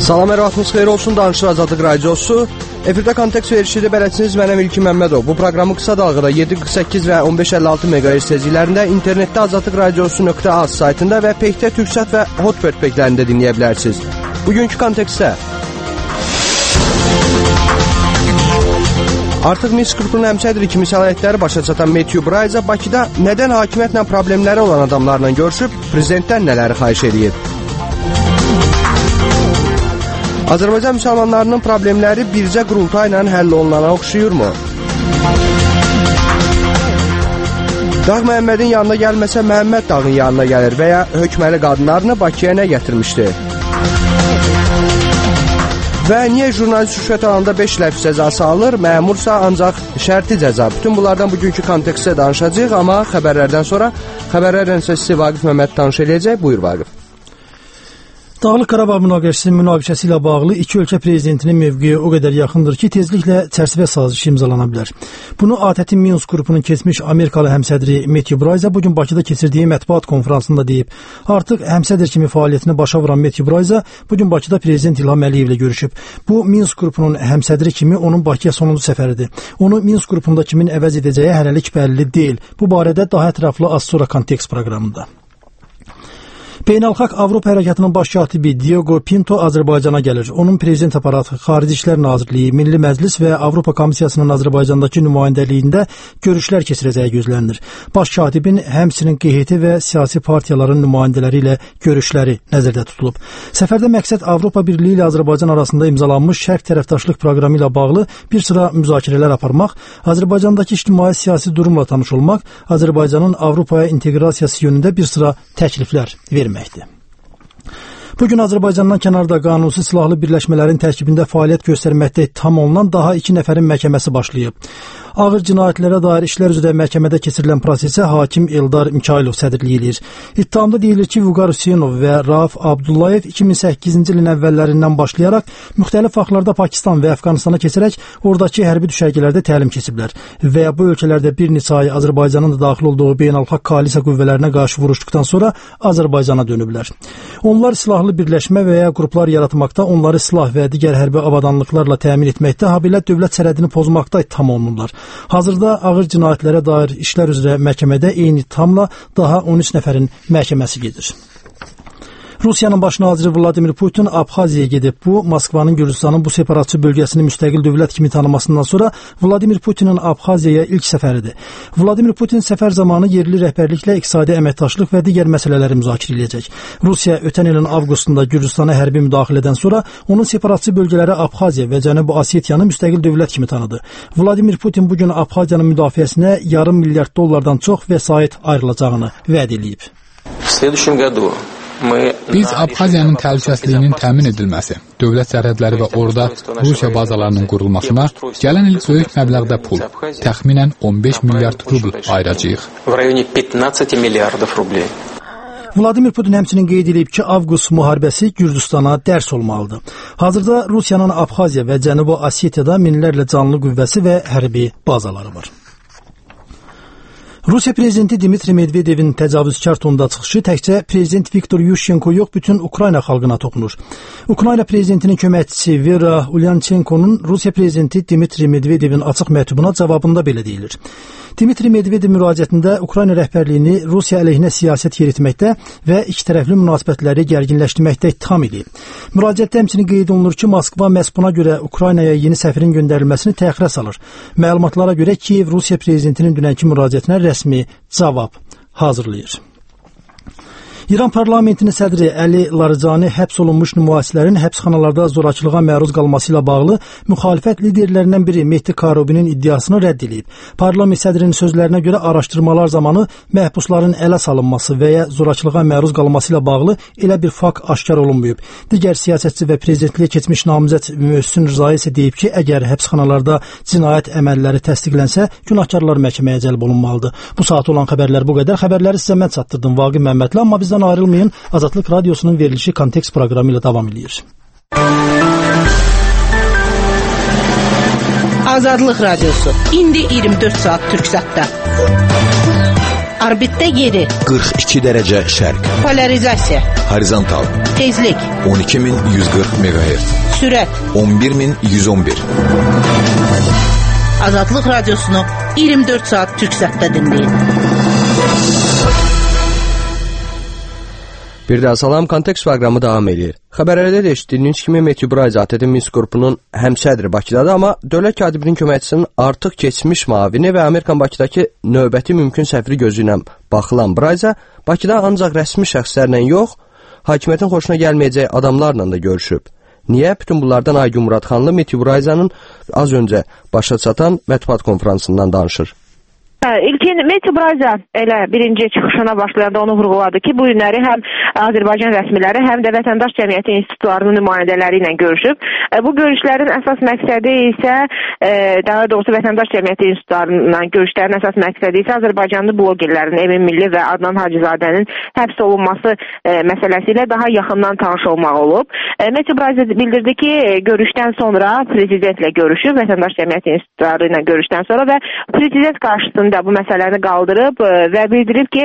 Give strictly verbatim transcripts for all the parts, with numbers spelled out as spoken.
Salam, hər vaxtınız xeyir olsun. Danışır Azadlıq Radiosu. Efirdə kontekst verişidir. Bələdçiniz mənəm İlkin Məmmədov. Bu proqramı qısa dalğada yeddi qırx səkkiz və on beş əlli altı meqahertz tezliklərində, internetdə azadlıq radiosu nöqtə az saytında və Peytdə, Türksat və Hotbird peytlərində dinləyə bilərsiniz. Bugünkü kontekstdə artıq Minsk qrupunun həmsədri kimi səlahiyyətləri başa çatan Matthew Bryza Bakıda nədən hakimiyyətlə problemləri olan adamlarla görüşüb, prezidentdən nələri xahiş edib? Azərbaycan müsəlmanlarının problemləri bircə qurultayla həll olunana oxşuyurmu? Dağ Məhəmmədin yanına gəlməsə Məhəmməd dağın yanına gəlir və ya hökməli qadınlarını Bakıya nə gətirmişdi? Və niyə jurnalist rüşvət alanda beş il həbs cəzası alır, məmursa ancaq şərti cəza? Bütün bunlardan bugünkü kontekstdə danışacağıq, amma xəbərlərdən sonra xəbərlərlə isə sizi Vaqif Məmməd tanış edəcək. Buyur Vaqif. Dağlıq Qarabağ münaqişəsinin münaqişəsi ilə bağlı iki ölkə prezidentinin mövqeyi o qədər yaxındır ki, tezliklə çərçivə sazişi imzalana bilər. Bunu A T Ə T-in Minsk qrupunun keçmiş Amerikalı həmsədri Matthew Bryza bugün Bakıda keçirdiyi mətbuat konfransında deyib. Artıq həmsədr kimi fəaliyyətini başa vuran Matthew Bryza bugün Bakıda prezident İlham Əliyevlə görüşüb. Bu, Minsk qrupunun həmsədri kimi onun Bakıya sonuncu səfəridir. Onu Minsk qrupunda kimin əvəz edəcəyi hələlik bəlli deyil. Bu barədə daha ətraflı az sonra kontekst proqramında. Beynəlxalq Avropa Hərəkatının baş katibi Diego Pinto Azərbaycana gəlir. Onun prezident aparatı, Xarici İşlər Nazirliyi, Milli Məclis və Avropa Komissiyasının Azərbaycandakı nümayəndəliyində görüşlər keçirəcəyi gözlənilir. Baş katibin həmçinin Q H T və siyasi partiyaların nümayəndələri ilə görüşləri nəzərdə tutulub. Səfərdə məqsəd Avropa Birliyi ilə Azərbaycan arasında imzalanmış şərq tərəfdaşlıq proqramı ilə bağlı bir sıra müzakirələr aparmaq, Azərbaycandakı ictimai-siyasi durumla tanış olmaq, Azərbaycanın Avropaya inteqrasiyası yönündə bir sıra təkliflər vermək. Bugün Azərbaycandan kənarda qanunsuz silahlı birləşmələrin tərkibində fəaliyyət göstərməkdə ittiham olunan daha iki nəfərin məhkəməsi başlayıb. Ağır cinayətlərə dair işlər üzrə məhkəmədə keçirilən prosesə hakim Eldar Mikailov sədrlik edir. İttihamda deyilir ki, Vüqar Hüseynov və Rauf Abdullayev iki min səkkizinci ilin əvvəllərindən başlayaraq müxtəlif vaxtlarda Pakistan və Əfqanistana keçərək oradakı hərbi düşərgələrdə təlim keçiblər və bu ölkələrdə bir neçə ay Azərbaycanın da daxil olduğu beynəlxalq koalisiya qüvvələrinə qarşı vuruşduqdan sonra Azərbaycana dönüblər. Onlar silahlı birləşmə və ya qruplar yaratmaqda, onları silah və digər hərbi avadanlıqlarla təmin etməkdə, habelə dövlət sərhədini pozmaqda ittiham olunurlar. Hazırda ağır cinayətlərə dair işlər üzrə məhkəmədə eyni ittihamla daha on üç nəfərin məhkəməsi gedir. Rusiyanın baş naziri Vladimir Putin Abxaziyaya gedib. Bu, Moskvanın Gürcüstanın bu separatçı bölgəsini müstəqil dövlət kimi tanımasından sonra Vladimir Putinin Abxaziyaya ilk səfəridir. Vladimir Putin səfər zamanı yerli rəhbərliklə iqtisadi əməkdaşlıq və digər məsələləri müzakirə edəcək. Rusiya ötən ilin avqustunda Gürcüstana hərbi müdaxilədən sonra onun separatçı bölgələri Abxaziya və Cənubi Osetiyanı müstəqil dövlət kimi tanıdı. Vladimir Putin bugün Abxaziyanın müdafiəsinə yarım milyard dollardan çox vəsait ayrılacağını vəd edib. Biz Abxaziyanın təhlükəsizliyinin təmin edilməsi, dövlət sərhədləri və orada Rusiya bazalarının qurulmasına gələn il böyük məbləğdə pul, təxminən on beş milyard rubl ayıracağıq. Vladimir Putin həmçinin qeyd edib ki, avqust müharibəsi Gürcüstana dərs olmalıdır. Hazırda Rusiyanın Abxaziya və Cənubi Osetiyada minlərlə canlı qüvvəsi və hərbi bazaları var. Rusiya prezidenti Dmitri Medvedevin təcavüzkar tonda çıxışı təkcə prezident Viktor Yushchenko yox, bütün Ukrayna xalqına toxunur. Ukrayna prezidentinin köməkçisi Vera Ulyanchenkonun Rusiya prezidenti Dmitri Medvedevin açıq məktubuna cavabında belə deyilir. Dmitri Medvedev müraciətində Ukrayna rəhbərliyini Rusiya əleyhinə siyasət yeritməkdə və ikitərəfli münasibətləri gərginləşdirməkdə ittiham edib. Müraciətdə həmçinin qeyd olunur ki, Moskva məhz buna görə Ukraynaya yeni səfirin göndərilməsini təxirə salır. Məlumatlara görə Kiyev Rusiya prezidentinin dünənki müraciətinə rəsmi cavab hazırlayır. İran parlamentinin sədri Əli Larijani həbs olunmuş nümayişçilərin həbsxanalarda zorakılığa məruz qalması ilə bağlı müxalifət liderlərindən biri Mehdi Karobinin iddiasını rədd edib. Parlament sədrinin sözlərinə görə araşdırmalar zamanı məhbusların ələ salınması və ya zorakılığa məruz qalması ilə bağlı elə bir fakt aşkar olunmayıb. Digər siyasətçi və prezidentliyə keçmiş namizəd Möhsün Rzayi isə deyib ki, əgər həbsxanalarda cinayət əməlləri təsdiqlənsə, günahkarlar məhkəməyə cəlb olunmalıdır. Bu saat olan xəbərlər bu qədər. Xəbərləri sizə mən çatdırdım Vaqif Məmmədli, amma bizdən ayrılmayın. Azadlıq Radiosunun verilişi kontekst proqramı ilə davam edir. Azadlıq Radiosu. İndi iyirmi dörd saat Türksatda. Orbitdə yeri. qırx iki dərəcə şərq. Polarizasiya. Horizontal. Tezlik. on iki min yüz qırx meqahertz. Sürət. on bir min yüz on bir. Azadlıq radiosunu iyirmi dörd saat Türksatda dinləyin. Bir daha salam, Kontekst proqramı davam edir. Xəbərlərdə də eşitdiyiniz kimi Meteobrayz A T T Minsk qrupunun həmsədri Bakıdadır, amma dövlət katibinin köməkçisinin artıq keçmiş müavini və Amerikan Bakıdakı növbəti mümkün səfiri gözü ilə baxılan Brayza Bakıda ancaq rəsmi şəxslərlə yox, hakimiyyətin xoşuna gəlməyəcək adamlarla da görüşüb. Niyə? Bütün bunlardan Aygün Muradxanlı Meteobrayzanın az öncə başa çatan mətbuat konferansından danışır. İlkin Meteobrayza elə birinci çıxışına başlayanda onu vurğuladı ki, bu günləri həm Azərbaycan rəsmiləri, həm də vətəndaş cəmiyyəti institutlarının nümayəndələri ilə görüşüb. Bu görüşlərin əsas məqsədi isə, daha doğrusu vətəndaş cəmiyyəti institutlarından görüşlərin əsas məqsədi isə Azərbaycanlı blogerlərin Emin Milli və Adnan Hacızadənin həbs olunması məsələsi ilə daha yaxından tanış olmaq olub. Meteobrayza bildirdi ki, görüşdən sonra prezidentlə görüşüb, vətəndaş cəmiyyəti institutları ilə görüşdən sonra və prezident qarşısında bu məsələni qaldırıb və bildirib ki,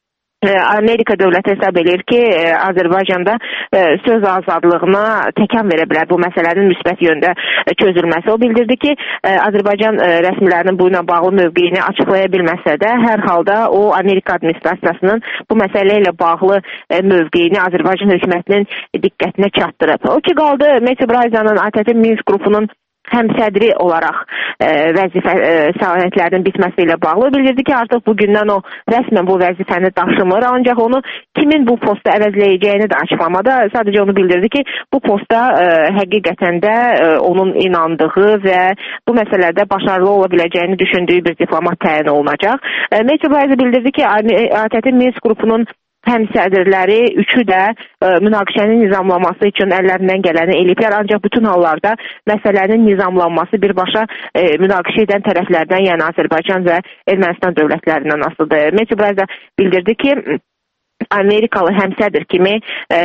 Amerika dövləti hesab edir ki, Azərbaycanda söz azadlığına təkan verə bilər bu məsələnin müsbət yöndə çözülməsi. O bildirdi ki, Azərbaycan rəsmilərinin bu ilə bağlı mövqeyini açıqlaya bilməsə də, hər halda o Amerika administrasiyasının bu məsələ ilə bağlı mövqeyini Azərbaycan hökumətinin diqqətinə çatdırıb. O ki, qaldı Meteobrayzanın A T T Minsk qrupunun həm sədri olaraq e, vəzifə e, səlahiyyətlərinin bitməsi ilə bağlı bildirdi ki, artıq bugündən o rəsmən bu vəzifəni daşımır, ancaq onu kimin bu posta əvəzləyəcəyini də açıqlamada, sadəcə onu bildirdi ki, bu posta e, həqiqətən də e, onun inandığı və bu məsələdə başarılı ola biləcəyini düşündüyü bir diplomat təyin olunacaq. E, Meteobrayza bildirdi ki, A T T Minsk qrupunun həm sədrləri üçü də e, münaqişənin nizamlanması üçün əllərindən gələni eləyiblər. Ancaq bütün hallarda məsələnin nizamlanması birbaşa e, münaqişə edən tərəflərdən, yəni Azərbaycan və Ermənistan dövlətlərindən asılıdır. Meteobrayza bildirdi ki, Amerikalı həmsədr kimi e,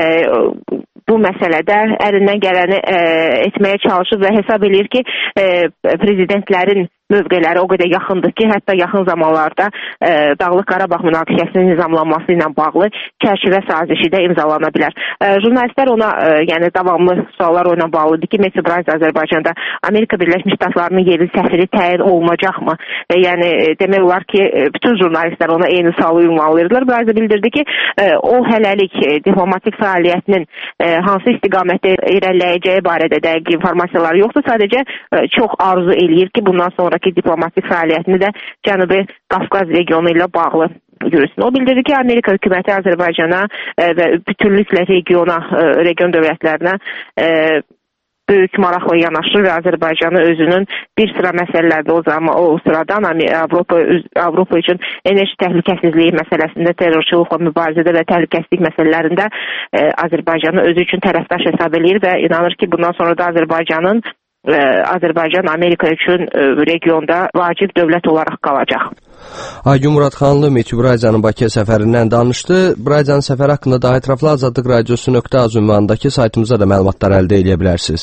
bu məsələdə əlindən gələni e, etməyə çalışır və hesab edir ki, e, prezidentlərin mövqeləri o qədər yaxındır ki, hətta yaxın zamanlarda e, Dağlıq Qarabağ münaqişəsinin nizamlanması ilə bağlı çərçivə sazişi də imzalana bilər. E, jurnalistlər ona, e, yəni davamlı suallar ona bağlıdır ki, Meteobrayza Azərbaycanda Amerika Birləşmiş Ştatlarının yerli səfiri təyin olunacaqmı? E, yəni demək olar ki, bütün jurnalistlər ona eyni sualı ünvanlayırdılar. Brayza bildirdi ki, e, o hələlik e, diplomatik fəaliyyətinin e, hansı istiqamətdə irəliləyəcəyi barədə dəqiq informasiyalar yoxdur. Sadəcə e, çox arzu eləyir ki, bundan sonra ki, diplomatik fəaliyyətini də Cənubi Qafqaz regionu ilə bağlı yürüsün. O bildirdi ki, Amerika hökuməti Azərbaycana e, və bütünlüklə regiona, e, region dövlətlərinə e, böyük maraqla yanaşır və Azərbaycanı özünün bir sıra məsələlərdə o zaman o sıradan Avropa, Avropa üçün enerji təhlükəsizliyi məsələsində, terrorçılıqla mübarizədə və təhlükəsizlik məsələlərində e, Azərbaycanı özü üçün tərəfdaş hesab edir və inanır ki, bundan sonra da Azərbaycanın Azərbaycan Amerika üçün regionda vacib dövlət olaraq qalacaq. Aygün Muradxanlı Meteobrayzanın Bakıya səfərindən danışdı. Brayzanın səfəri haqqında daha ətraflı azadlıq radiosu nöqtə az ünvanındakı saytımıza da məlumatlar əldə edə bilərsiniz.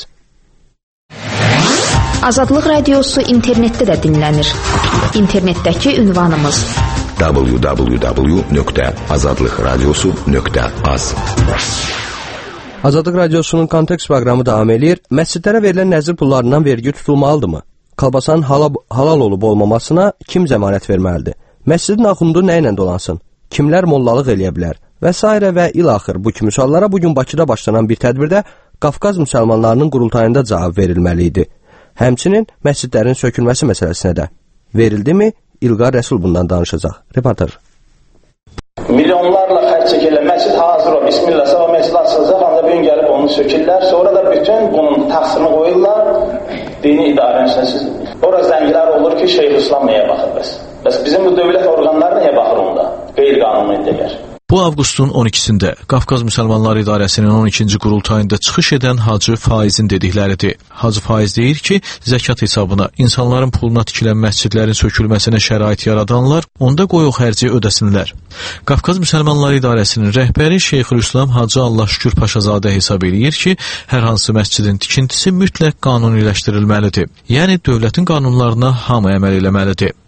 Azadlıq radiosu internetdə də dinlənir. İnternetdəki ünvanımız w w w nöqtə azadlıq radiosu nöqtə az. Azadlıq radiosunun Kontekst proqramı davam edir. Məscidlərə verilən nəzir pullarından vergi tutulmalıdırmı? Kalbasanın halal, halal olub olmamasına kim zəmanət verməlidir? Məscidin axundu nə ilə dolansın? Kimlər mollalıq eləyə bilər? Və s. və ilaxır bu kimi suallara bugün Bakıda başlanan bir tədbirdə Qafqaz müsəlmanlarının qurultayında cavab verilməli idi. Həmçinin məscidlərin sökülməsi məsələsinə də verildimi? İlqar Rəsul bundan danışacaq. Reportaj. Milyonlarla xərc çəkirlər. Məscid hazır o. Bismillah, sabah məscid açılacaq. Ancaq bir gün gəlib onu sökürlər. Sonra da bütün bunun təqsirini qoyurlar. Dini idarənin içində. Orada zəngilər olur ki, Şeyxülislam nəyə baxır bəs? Bəs bizim bu dövlət orqanları nəyə baxır onda? Qeyri-qanuni deyər. Bu avqustun on ikisində Qafqaz Müsəlmanları İdarəsinin on ikinci qurultayında çıxış edən Hacı Faizin dedikləridir. Hacı Faiz deyir ki, zəkat hesabına insanların puluna tikilən məscidlərin sökülməsinə şərait yaradanlar onda qoy o xərci ödəsinlər. Qafqaz Müsəlmanları İdarəsinin rəhbəri Şeyxülislam Hacı Allah Şükür Paşazadə hesab eləyir ki, hər hansı məscidin tikintisi mütləq qanuniləşdirilməlidir. Yəni dövlətin qanunlarına hamı əməl eləməlidir.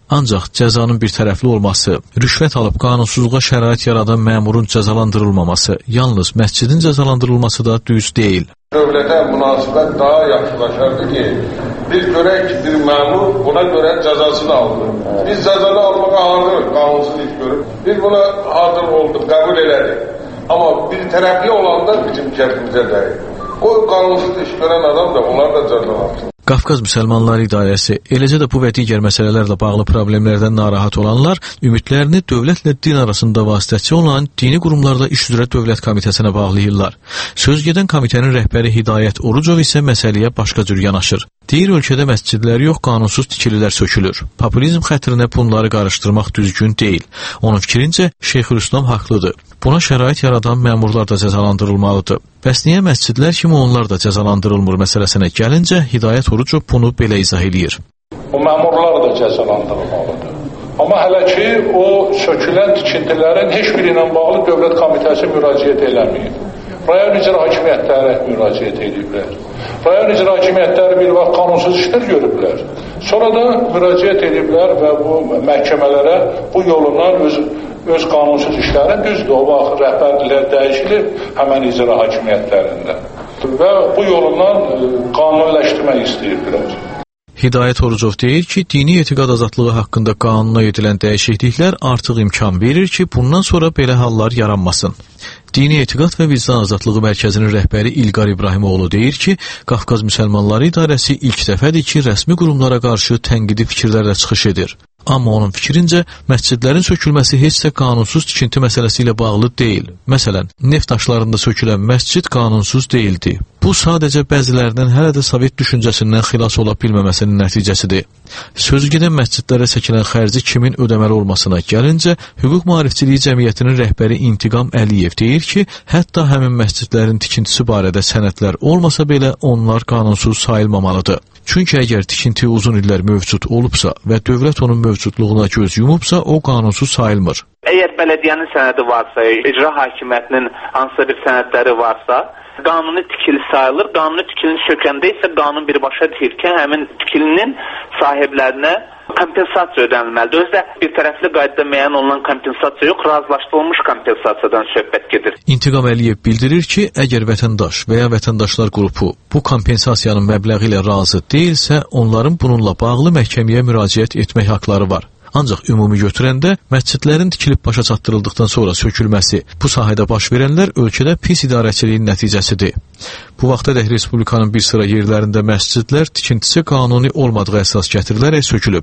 Ancaq cəzanın birtərəfli olması, rüşvət alıb qanunsuzluğa şərait yaradan məmurun cəzalandırılmaması, yalnız məscidin cəzalandırılması da düz deyil. Dövlətə münasibət daha yaxşılaşardı ki, biz görək ki, bir məmur buna görə cəzasını aldı. Biz cəzanı almağa hazırıq, qanunsuz iş görüb. Biz buna hazır olduq, qəbul elədik. Amma bir tərəfli olanda bizim kəfimizə dəyir. O qanunsuz iş görən adam da onlar da cəzalansın. Qafqaz Müsəlmanları İdarəsi, eləcə də bu və digər məsələlərlə bağlı problemlərdən narahat olanlar ümidlərini dövlətlə din arasında vasitəçi olan dini qurumlarda iş üzrə dövlət komitəsinə bağlayırlar. Söz gedən komitənin rəhbəri Hidayət Orucov isə məsələyə başqa cür yanaşır. Deyir, ölkədə məscidlər yox, qanunsuz tikililər sökülür. Populizm xətrinə bunları qarışdırmaq düzgün deyil. Onun fikrincə Şeyxülislam haqlıdır. Buna şərait yaradan məmurlar da cəzalandırılmalıdır. Bəs niyə məscidlər kimi onlar da cəzalandırılmır məsələsinə gəlincə, Hidayət Orucov bunu belə izah edir. O məmurlar da cəzalandırılmalıdır. Amma hələ ki, o sökülən tikintilərin heç biri ilə bağlı dövlət komitəsi müraciət eləməyib. Rayon icra hakimiyyətləri müraciət ediblər. Rayon icra hakimiyyətləri bir vaxt qanunsuz işlər görüblər. Sonra da müraciət ediblər və bu məhkəmələrə bu yolundan öz, öz qanunsuz işləri düzdür. O vaxt rəhbərlər dəyişilir həmən icra hakimiyyətlərində. Və bu yolundan qanunləşdirmək istəyirdilər. Hidayət Orucov deyir ki, dini etiqad azadlığı haqqında qanuna edilən dəyişikliklər artıq imkan verir ki, bundan sonra belə hallar yaranmasın. Dini Etiqad və Vicdan Azadlığı Mərkəzinin rəhbəri İlqar İbrahimoğlu deyir ki, Qafqaz Müsəlmanları İdarəsi ilk dəfədir ki, rəsmi qurumlara qarşı tənqidi fikirlərlə çıxış edir. Amma onun fikrincə, məscidlərin sökülməsi heç də qanunsuz tikinti məsələsi ilə bağlı deyil. Məsələn, neft daşlarında sökülən məscid qanunsuz deyildi. Bu sadəcə bəzilərinin hələ də Sovet düşüncəsindən xilas ola bilməməsinin nəticəsidir. Sözü gedən məscidlərə çəkilən xərci kimin ödəməli olmasına gəlincə, Hüquq Maarifçiliyi Cəmiyyətinin rəhbəri İntiqam Əliyev deyir ki, hətta həmin məscidlərin tikintisi barədə sənədlər olmasa belə onlar qanunsuz sayılmamalıdır. Çünki əgər tikinti uzun illər mövcud olubsa və dövlət onun mövcudluğuna göz yumubsa, o qanunsuz sayılmır. Əgər bələdiyyənin sənədi varsa, icra hakimiyyətinin hansısa bir sənədləri varsa, qanuni tikili sayılır. Qanuni tikilini sökəndə isə qanun birbaşa deyir ki, həmin tikilinin sahiblərinə kompensasiya ödənilməlidir. Özdə bir tərəfli qaydada müəyyən olunan kompensasiya yox, razılaşdırılmış kompensasiyadan söhbət gedir. İntiqam Əliyev bildirir ki, əgər vətəndaş və ya vətəndaşlar qrupu bu kompensasiyanın məbləği ilə razı deyilsə, onların bununla bağlı məhkəməyə müraciət etmək haqları var. Ancaq ümumi götürəndə məscidlərin tikilib başa çatdırıldıqdan sonra sökülməsi, bu sahədə baş verənlər ölkədə pis idarəçiliyin nəticəsidir. Bu vaxtadək Respublikanın bir sıra yerlərində məscidlər tikintisi qanuni olmadığı əsas gətirilərək sökülüb.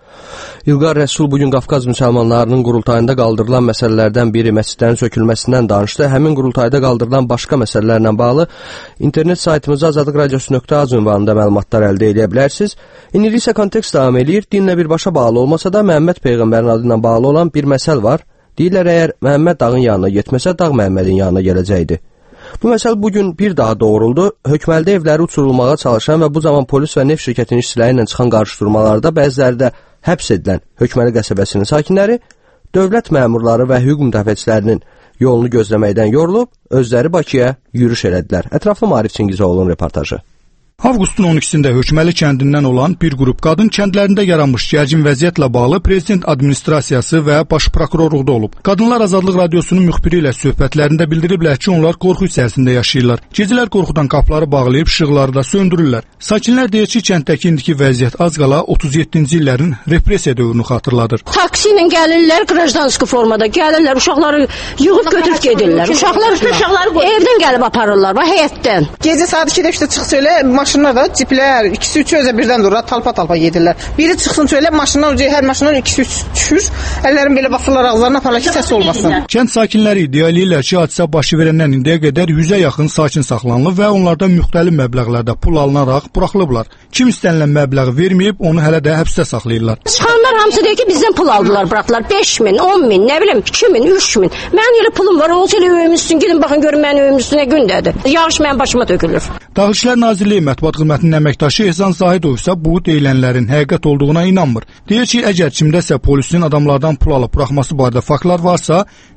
İlqar Rəsul bugün Qafqaz müsəlmanlarının qurultayında qaldırılan məsələlərdən biri məscidlərin sökülməsindən danışdı. Həmin qurultayda qaldırılan başqa məsələlərlə bağlı internet saytımızda azadlıq radiosu nöqtə az ünvanında məlumatlar əldə edə bilərsiniz. İndi isə kontekst davam edir. Dinlə birbaşa bağlı olmasa da Məhəmməd Peyğəmbərin adı ilə bağlı olan bir məsəl var. Deyirlər, əgər Məhəmməd dağın yanına getməsə, dağ Məhəmmədin yanına gələcəkdi. Bu məsəl bugün bir daha doğruldu. Hökməldə evləri uçurulmağa çalışan və bu zaman polis və neft şirkətinin işçiləri ilə çıxan qarşıdurmalarda bəziləri də həbs edilən Hökməli qəsəbəsinin sakinləri dövlət məmurları və hüquq müdafiəçilərinin yolunu gözləməkdən yorulub, özləri Bakıya yürüş elədilər. Ətraflı Maarif Çingizoğlu'nun reportajı. Avqustun on ikisində Hökməli kəndindən olan bir qrup qadın kəndlərində yaranmış gərgin vəziyyətlə bağlı prezident administrasiyası və baş prokurorluqda olub. Qadınlar Azadlıq Radiosunun müxbiri ilə söhbətlərində bildiriblər ki, onlar qorxu içərisində yaşayırlar. Gecələr qorxudan qapıları bağlayıb işıqları da söndürürlər. Sakinlər deyir ki, kənddəki indiki vəziyyət az qala otuz yeddinci illərin repressiya dövrünü xatırladır. Taksi ilə gəlirlər, qrajdanski formada gəlirlər, uşaqları yığıb götürüb gedirlər. Uşaqlar evdən gəlib aparırlar, bax həyətdən. Gecə saat ikidə üçdə çıxsa elə maşınlar da, ciplər, ikisi üçü özə birdən durur, talpa-talpa gedirlər. Biri çıxsın söylə, maşından uca, hər maşından ikisi üç düşür, əllərin belə basırlar ağızlarına aparlar ki, səs olmasın. Kənd sakinləri iddia edirlər ki, hadisə başı verəndən indiyə qədər yüzə yaxın sakin saxlanılıb və onlardan müxtəlif məbləğlərdə pul alınaraq buraxılıblar. Kim istənilən məbləği verməyib, onu hələ də həbsdə saxlayırlar. Çıxanlar hamısı deyir ki, bizdən pul aldılar, buraxdılar. beş min, on min, nə bilim, iki min, üç min. Mənim elə pulum var, olsa elə öyüm üstün, gidin baxın, görün mənim öyüm üstünə gündədir. Yağış mənim başıma tökülür. Daxili İşlər Nazirliyi Mətbuat Xidmətinin əməkdaşı Ehsan Zahidov isə bu deyilənlərin həqiqət olduğuna inanmır. Deyir ki, əgər kimdəsə polisin adamlardan pul alıb buraxması barədə faktlar varsa,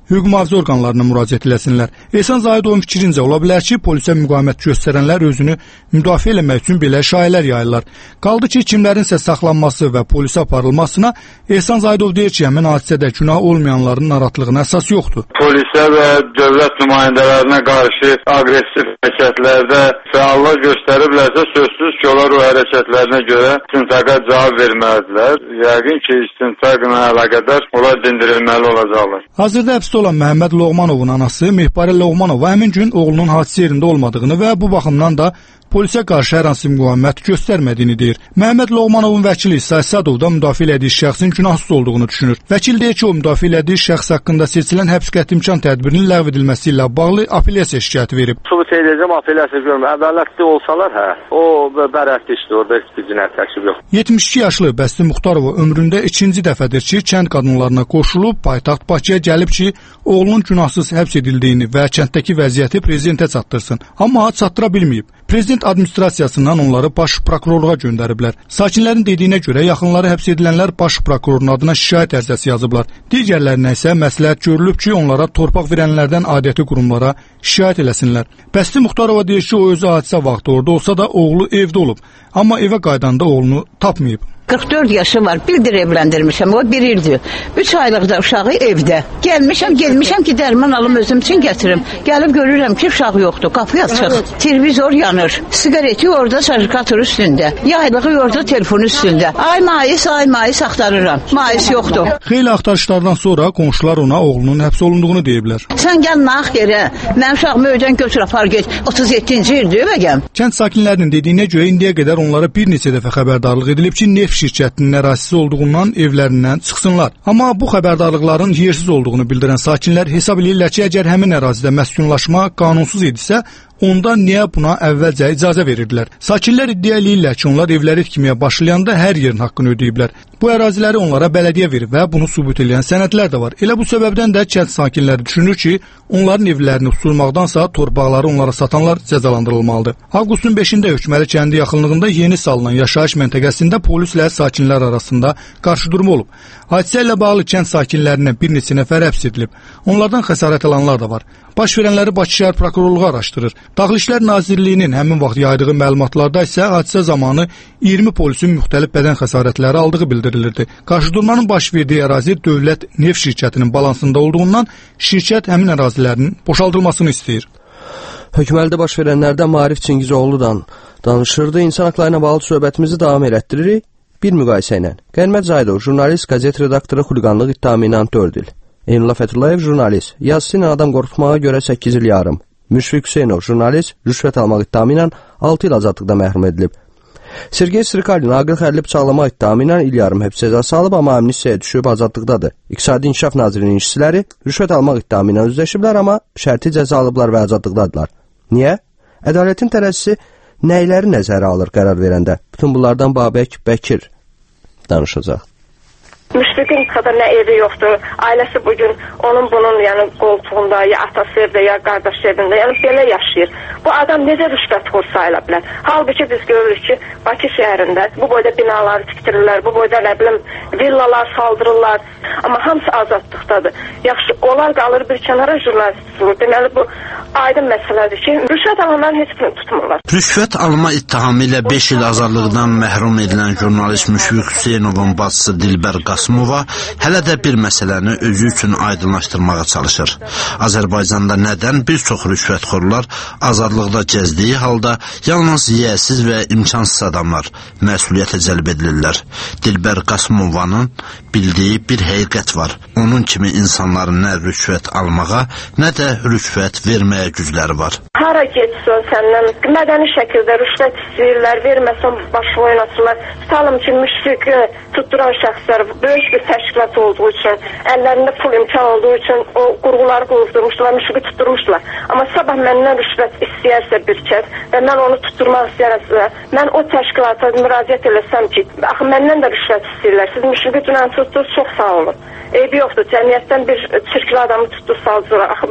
hüquq mühafizə orqanlarına müraciət eləsinlər. Ehsan Zahidovun fikrincə ola bilər ki, polisə müqavimət göstərənlər özünü müdafiə eləmək üçün belə şayiələr yayırlar. Qaldı ki, kimlərinsə saxlanması və polisə aparılmasına Ehsan Zahidov deyir ki, həmin hadisədə günah olmayanların narahatlığına əsas yoxdur. Polisə və dövlət nümayəndələrinə qarşı aqressiv hərəkətlərdə fəallıq göstəriblərsə, sözsüz ki, onlar o hərəkətlərinə görə istintaqa cavab verməlidirlər. Yəqin ki, istintaqla əlaqədar onlar dindirilməli olacaqlar. Hazırda həbsdə olan Məhəmməd Loğmanovun anası Mehbarə Loğmanova həmin gün oğlunun hadisə yerində olmadığını və bu baxımdan da polisə qarşı hər hansı müqavimət göstərmədiyini deyir. Məhəmməd Loğmanovun vəkili İsa Əsədov da müdafiə elədiyi şəxsin günahsız olduğunu düşünür. Vəkil deyir ki, o müdafiə elədiyi şəxs haqqında seçilən həbs qəti imkan tədbirinin ləğv edilməsi ilə bağlı apellyasiya şikayəti verib. Sübut edəcəm, apellyasiya görmür. Əvvələtli olsalar, hə, o bərətli işdir, orada heç bir cinayət təşkil yox. yetmiş iki yaşlı Bəsti Muxtarova ömründə ikinci dəfədir ki, kənd qadınlarına qoşulub paytaxt Bakıya gəlib ki, oğlunun günahsız həbs edildiyini və kənddəki vəziyyəti prezidentə çatdırsın. Amma çatdıra bilməyib. Prezident administrasiyasından onları baş prokurorluğa göndəriblər. Sakinlərin dediyinə görə yaxınları həbs edilənlər baş prokurorun adına şikayət ərizəsi yazıblar. Digərlərinə isə məsləhət görülüb ki, onlara torpaq verənlərdən aidiyyəti qurumlara şikayət eləsinlər. Bəsti Muxtarova deyir ki, o özü hadisə vaxtı orada olsa da oğlu evdə olub, amma evə qaydanda oğlunu tapmayıb. qırx dörd yaşı var, bildir evləndirmişəm, o bir ildir. üç aylıqda uşağı evdə. Gəlmişəm, gelmişəm ki, dərman alım özüm üçün gətirim. Gəlib görürəm ki, uşağı yoxdur, qapı açıq, televizor yanır, sigareti orada sarıkatur üstündə, yaylığı orada telefon üstündə. Ay mayıs, ay mayıs axtarıram, mayıs yoxdur. Xeyli axtarışlardan sonra qonşular ona oğlunun həbs olunduğunu deyiblər. Sən gəl naq yerə, mən uşağımı ödən götür apar get, otuz yeddinci ildir evəgəm. Kənd sakinlərinin dediyinə görə indiyə qədər onlara bir neçə dəfə xəbərdarlıq edilib ki, neft şirkətinin ərazisi olduğundan evlərindən çıxsınlar. Amma bu xəbərdarlıqların yersiz olduğunu bildirən sakinlər hesab edirlər ki, əgər həmin ərazidə məskunlaşma qanunsuz idisə, onda niyə buna əvvəlcə icazə verirdilər? Sakinlər iddia edirlər ki, onlar evləri tikməyə başlayanda hər yerin haqqını ödəyiblər. Bu əraziləri onlara bələdiyyə verib və bunu sübut edən sənədlər də var. Elə bu səbəbdən də kənd sakinləri düşünür ki, onların evlərini uçurmaqdansa torpaqları onlara satanlar cəzalandırılmalıdır. Avqustun beşində Hökməli kəndi yaxınlığında yeni salınan yaşayış məntəqəsində polislə sakinlər arasında qarşıdurma olub. Hadisə ilə bağlı kənd sakinlərindən bir neçə nəfər həbs edilib. Onlardan xəsarət alanlar da var. Baş verənləri Bakı şəhər prokurorluğu araşdırır. Daxili İşlər Nazirliyinin həmin vaxt yaydığı məlumatlarda isə hadisə zamanı iyirmi polisin müxtəlif bədən xəsarətləri aldığı bildirilirdi. Qarşıdurmanın baş verdiyi ərazi Dövlət Neft şirkətinin balansında olduğundan şirkət həmin ərazilərinin boşaldılmasını istəyir. Hökməlidə baş verənlərdən Maarif Çingizoğlu'dan danışırdı. İnsan haqları ilə bağlı söhbətimizi davam elətdiririk. Bir müqayisə ilə. Qənimət Zaydov, jurnalist, qazet redaktoru, xuliqanlıq ittihamı ilə dörd il. Eynullah Fəthullayev, jurnalist, yazısı ilə adam qorxutmağa görə səkkiz il yarım. Müşfiq Hüseynov, jurnalist, rüşvət almaq ittihamı ilə altı il azadlıqda məhrum edilib. Sergey Srikalin, ağıl xərli bıçaqlamaq ittihamı ilə il yarım həbs cəzası alıb, amma amnistiyaya düşüb azadlıqdadır. İqtisadi İnkişaf Nazirliyinin işçiləri rüşvət almaq ittihamı ilə üzləşiblər, amma şərti cəza alıblar və azadlıqdadılar. Niyə? Ədalətin tərəzzisi nəyləri nəzərə alır qərar verəndə? Bütün bunlardan Babək Bəkir danışacaq. Müşfiqin kadar nə evi yoxdur, ailəsi bugün onun bunun yəni qoltuğunda, ya atası evdə, ya qardaş evində, yəni belə yaşayır. Bu adam necə rüşvətxor sayıla bilər? Halbuki biz görürük ki, Bakı şəhərində bu boyda binaları tikdirirlər, bu boyda nə bilim villalar saldırırlar, amma hamısı azadlıqdadır. Yaxşı, onlar qalır bir kənara jurnalist tutulur. Deməli bu aydın məsələdir ki, rüşvət alanların heç birini tutmurlar. Rüşvət alma ittihamı ilə beş il azadlıqdan məhrum edilən jurnalist Müşfiq Hüseynovun bacısı Dilbər Qasımova hələ də bir məsələni özü üçün aydınlaşdırmağa çalışır. Azərbaycanda nədən bir çox rüşvətxorlar azadlıqda gəzdiyi halda yalnız yiyəsiz və imkansız adamlar məsuliyyətə cəlb edilirlər. Dilbər Qasımovanın bildiyi bir həqiqət var. Onun kimi insanların nə rüşvət almağa, nə də rüşvət verməyə gücləri var. Hara getsin səndən mədəni şəkildə rüşvət istəyirlər, verməsən başı oynasınlar. Tutalım ki, Müşfiqi tutduran şəxslər böyük bir təşkilat olduğu üçün, əllərində pul imkan olduğu üçün o qurğuları qurdurmuşdular, Müşfiqi tutturmuşdular. Amma sabah məndən rüşvət istəyərsə bir kəs və mən onu tutturmaq istəyərsə, mən o təşkilata müraciət eləsəm ki, axı məndən də rüşvət istəyirlər. Siz Müşfiqi dünən tutdunuz, çox sağ olun. Eybi yoxdur, cəmiyyətdən bir çirkli adamı tutdu salcılar. Axı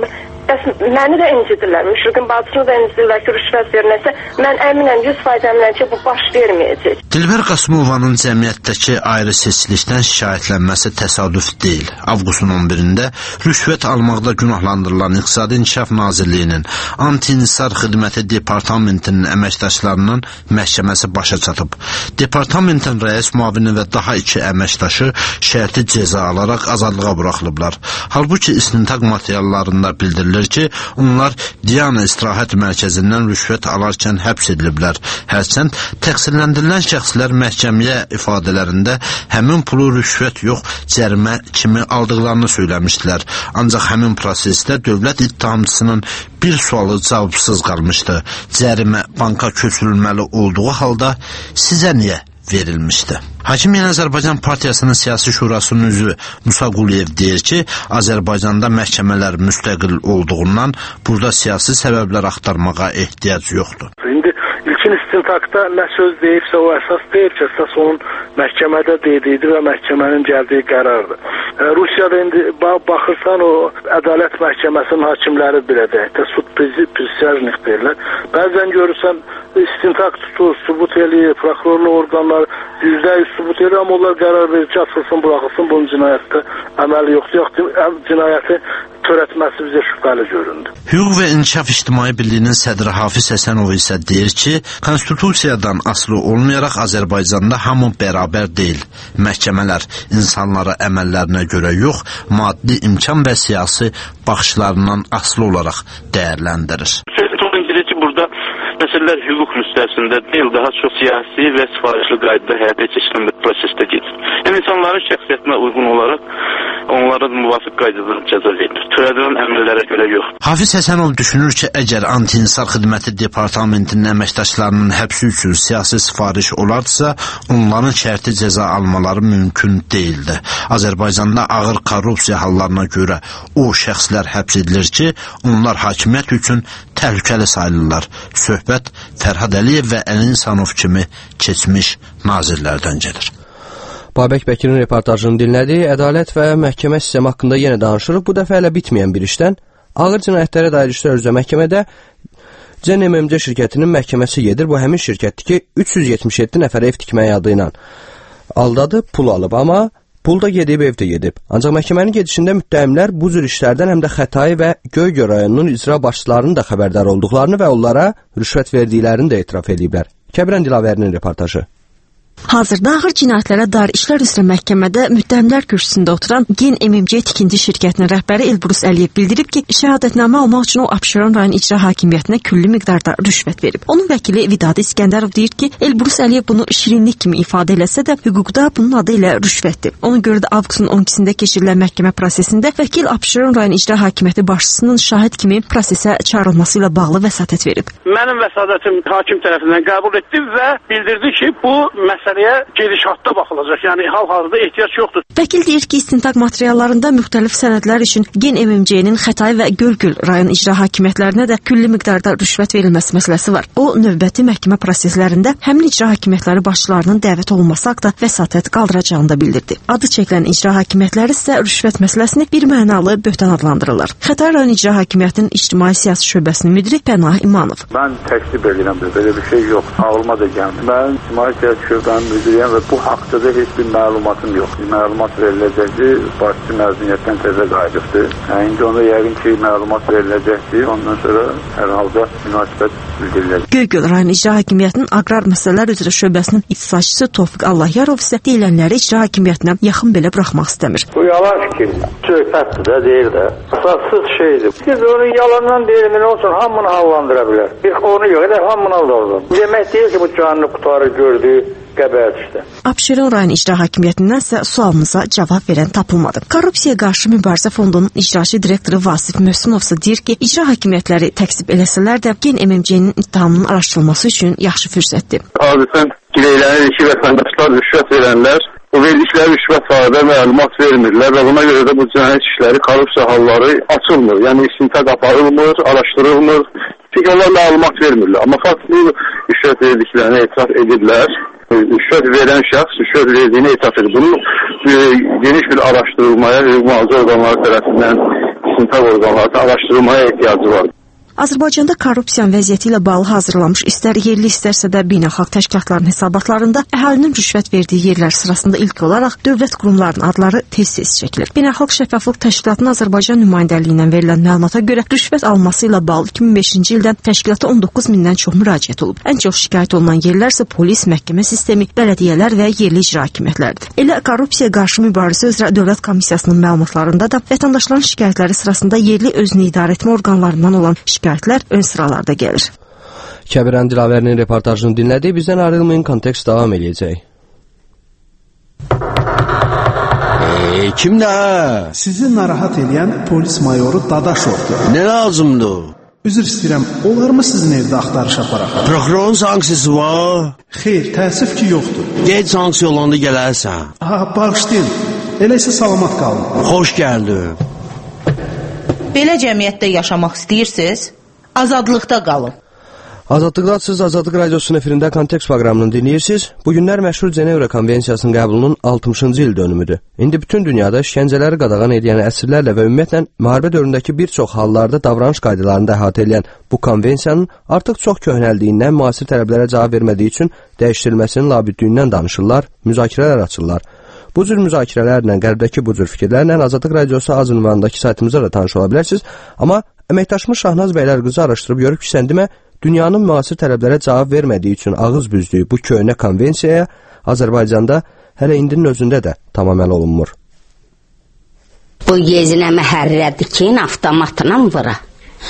Bəs məni də incidirlər, Müşfiqin bacısını da incidirlər ki, rüşvət verilməsə, mən əminəm, yüz faiz əminəm ki, bu baş verməyəcək. Dilbər Qasımovanın cəmiyyətdəki ayrı seçilikdən şikayətlənməsi təsadüf deyil. Avqustun on birində rüşvət almaqda günahlandırılan İqtisadi İnkişaf Nazirliyinin Anti-İnsar Xidməti Departamentinin əməkdaşlarının məhkəməsi başa çatıb. Departamentin rəis müavini və daha iki əməkdaşı şərti cəza alaraq azadlığa buraxılıblar. Halbuki istintaq materiallarında bildirilir ki, onlar Diana İstirahət Mərkəzindən rüşvət alarkən həbs ediliblər. Hərçənd təqsirləndirilən şəxslər məhkəməyə ifadələrində həmin pulu rüşvət yox, cərimə kimi aldıqlarını söyləmişdilər. Ancaq həmin prosesdə dövlət ittihamçısının bir sualı cavabsız qalmışdı. Cərimə banka köçürülməli olduğu halda sizə niyə verilmişdi? Hakimiyyət Azərbaycan Partiyasının Siyasi Şurasının üzvü Musa Quliyev deyir ki, Azərbaycanda məhkəmələr müstəqil olduğundan burada siyasi səbəblər axtarmağa ehtiyac yoxdur. İndi ilkin istintaqda nə söz deyibsə o əsas deyil ki, əsas onun məhkəmədə dediyidir və məhkəmənin gəldiyi qərardır. Rusiyada indi baxırsan o ədalət məhkəməsinin hakimləri belə deyək də, sud prisiyajnik deyirlər. Bəzən görürsən istintaq tutur, sübut eləyir, prokurorluq orqanları yüzdə yüz sübut eləyir, amma onlar qərar verir ki, açılsın, buraxılsın, bunun cinayətdə əməli yoxdur. Yoxdur, cinayəti törətməsi bizə şübhəli göründü. Hüquq və İnkişaf İctimai Birliyinin sədri Hafiz Həsənov isə deyir ki, konstitusiyadan asılı olmayaraq Azərbaycanda hamı bərabər deyil. Məhkəmələr insanlara əməllərinə görə yox, maddi imkan və siyasi baxışlarından asılı olaraq dəyərləndirir. Burada məsələlər hüquq müstəvisində deyil, daha çox siyasi və sifarişli qaydada həyata keçirilən bir prosesdə gedir. Yəni insanların şəxsiyyətinə uyğun olaraq onlara müvafiq qaydada cəza verilir. Törədilən əmrlərə görə yox. Hafiz Həsənov düşünür ki, əgər Anti-İnsar Xidməti Departamentinin əməkdaşlarının həbsi üçün siyasi sifariş olarsa, onların şərti cəza almaları mümkün deyildi. Azərbaycanda ağır korrupsiya hallarına görə o şəxslər həbs edilir ki, onlar hakimiyyət üçün təhlükəli sayılırlar. Söhbət Fərhad Əliyev və Əli İnsanov kimi keçmiş nazirlərdən gedir. Babək Bəkirin reportajını dinlədi. Ədalət və məhkəmə sistemi haqqında yenə danışırıq. Bu dəfə hələ bitməyən bir işdən. Ağır cinayətlərə dair işlər üzrə məhkəmədə C N M M C şirkətinin məhkəməsi gedir. Bu həmin şirkətdir ki, üç yüz yetmiş yeddi nəfərə ev tikməyə adı ilə aldadıb, pul alıb, amma pul da gedib, ev də gedib. Ancaq məhkəmənin gedişində müttəhimlər bu cür işlərdən həm də Xətai və Göygöl rayonunun icra başçılarının da xəbərdar olduqlarını və onlara rüşvət verdiklərini də etiraf ediblər. Kəbirən Dilavərinin reportajı. Hazırda ağır cinayətlərə dair işlər üzrə məhkəmədə müttəhimlər kürsüsündə oturan Gen M M C tikinti şirkətinin rəhbəri Elbrus Əliyev bildirib ki, şəhadətnamə almaq üçün o Abşeron rayon icra hakimiyyətinə külli miqdarda rüşvət verib. Onun vəkili Vidadi İskəndərov deyir ki, Elbrus Əliyev bunu şirinlik kimi ifadə eləsə də, hüquqda bunun adı ilə rüşvətdir. Ona görə də avqustun on ikisində keçirilən məhkəmə prosesində vəkil Abşeron rayon icra hakimiyyəti başçısının şahid kimi prosesə çağırılması ilə bağlı vəsatət verib. Mənim vəsatətim hakim tərəfindən qəbul etdi və bildirdi ki, bu məsələyə gedişatda baxılacaq. Yəni hal-hazırda ehtiyac yoxdur. Vəkil deyir ki, istintaq materiallarında müxtəlif sənədlər üçün Gen M M C-nin Xətai və Göygöl rayon icra hakimiyyətlərinə də külli miqdarda rüşvət verilməsi məsələsi var. O, növbəti məhkəmə proseslərində həmin icra hakimiyyətləri başçılarının dəvət olunması haqqında vəsatət qaldıracağını da bildirdi. Adı çəkilən icra hakimiyyətləri isə rüşvət məsələsini bir mənalı böhtan adlandırırlar. Xətai rayon icra hakimiyyətinin ictimai siyasi şöbəsinin müdiri Pənah İmanov. Mən təklif edirəm, belə bir şey yox. Ağlıma da gəldi. Mən ictimai siyasi şöbənin müdiriyəm və bu haqda da heç bir məlumatım yox. Məlumat veriləcəkdir, başçı məzuniyyətdən təzə qayıdıbdır. Yəni, indi ona yəqin ki, məlumat veriləcəkdir, ondan sonra hər halda münasibət bildiriləcək. Göygöl rayon icra hakimiyyətinin aqrar məsələlər üzrə şöbəsinin ixtisasçısı Tofiq Allahyarov isə deyilənləri icra hakimiyyətinə yaxın belə buraxmaq istəmir. Bu yalan fikir, söhbətdir də, deyil də. Əsassız şeydir. Siz onu yalandan deyimin olsun, hamını hallandıra bilər. Bir onu yox, elə hamını hallandır. Demək deyil ki, bu canını qutarı gördü. Abşeron rayon icra hakimiyyətindən isə sualımıza cavab verən tapılmadı. Korrupsiyaya qarşı mübarizə fondunun icraçı direktoru Vasif Möhsünov isə deyir ki, icra hakimiyyətləri təksib eləsələr də Gen M M C-nin ittihamının araşdırılması üçün yaxşı fürsətdir. Adətən diləylərin iki vətəndaşlar rüşvət verənlər bu verdikləri rüşvət barədə məlumat vermirlər və buna görə də bu cinayət işləri, korrupsiya halları açılmır. Yəni istintaq aparılmır, araşdırılmır. Çünki onlar məlumat vermirlər. Amma faktli rüşvət verdiklərini etiraf edirlər. Rüşvət verən şəxs rüşvət verdiyini etiraf edir. Bunun e, geniş bir araşdırılmaya hüquq mühafizə orqanları tərəfindən istintaq orqanlarının araşdırılmaya ehtiyacı var. Azərbaycanda korrupsiyanın vəziyyəti ilə bağlı hazırlanmış istər yerli, istərsə də beynəlxalq təşkilatların hesabatlarında əhalinin rüşvət verdiyi yerlər sırasında ilk olaraq dövlət qurumlarının adları tez-tez çəkilir. Beynəlxalq Şəffaflıq Təşkilatının Azərbaycan nümayəndəliyindən verilən məlumata görə rüşvət alınması ilə bağlı iki min beşinci ildən təşkilata on doqquz mindən çox müraciət olub. Ən çox şikayət olunan yerlər isə polis, məhkəmə sistemi, bələdiyyələr və yerli icra hakimiyyətləridir. Elə korrupsiya qarşı mübarizə üzrə Dövlət Komissiyasının məlumatlarında da vətəndaşların şikayətləri sırasında yerli özünü idarə etmə orqanlarından olan şikayətlər şikayətlər ön sıralarda gəlir. Kəbirən Dilavərinin reportajını dinlədik. Bizdən ayrılmayın, kontekst davam edəcək. Eee, kimdə? Sizi narahat edən polis mayoru Dadaşovdur. Nə lazımdır? Üzr istəyirəm, olarmı sizin evdə axtarış aparaq? Prokurorun sanksiyası var? Xeyr, təəssüf ki, yoxdur. Gec sanksiya olanda gələrsən. Ha, bağışlayın. Elə isə salamat qalın. Xoş gəldin. Belə cəmiyyətdə yaşamaq istəyirsiniz? Azadlıqda qalın. Azadlıqdasınız, Azadlıq Radiosunun efirində Kontekst proqramını dinləyirsiniz. Bugünlər məşhur Cenevra Konvensiyasının qəbulunun altmışıncı il dönümüdür. İndi bütün dünyada işgəncələri qadağan edən əsirlərlə və ümumiyyətlə müharibə dövründəki bir çox hallarda davranış qaydalarını əhatə edən bu konvensiyanın artıq çox köhnəldiyindən, müasir tələblərə cavab vermədiyi üçün dəyişdirilməsinin labüddüyündən danışırlar, müzakirələr açırlar. Bu cür müzakirələrlə, qərbdəki bu cür fikirlərlə Azadlıq Radiosu az ünvanındakı saytımıza da tanış ola bilərsiniz. Amma əməkdaşımız Şahnaz bəylər qızı araşdırıb görüb ki, sən demə, dünyanın müasir tələblərə cavab vermədiyi üçün ağız büzdüyü bu köhnə konvensiyaya Azərbaycanda hələ indinin özündə də tamamilə olunmur. Bu yezinə məhərrədir ki, avtomatla vura.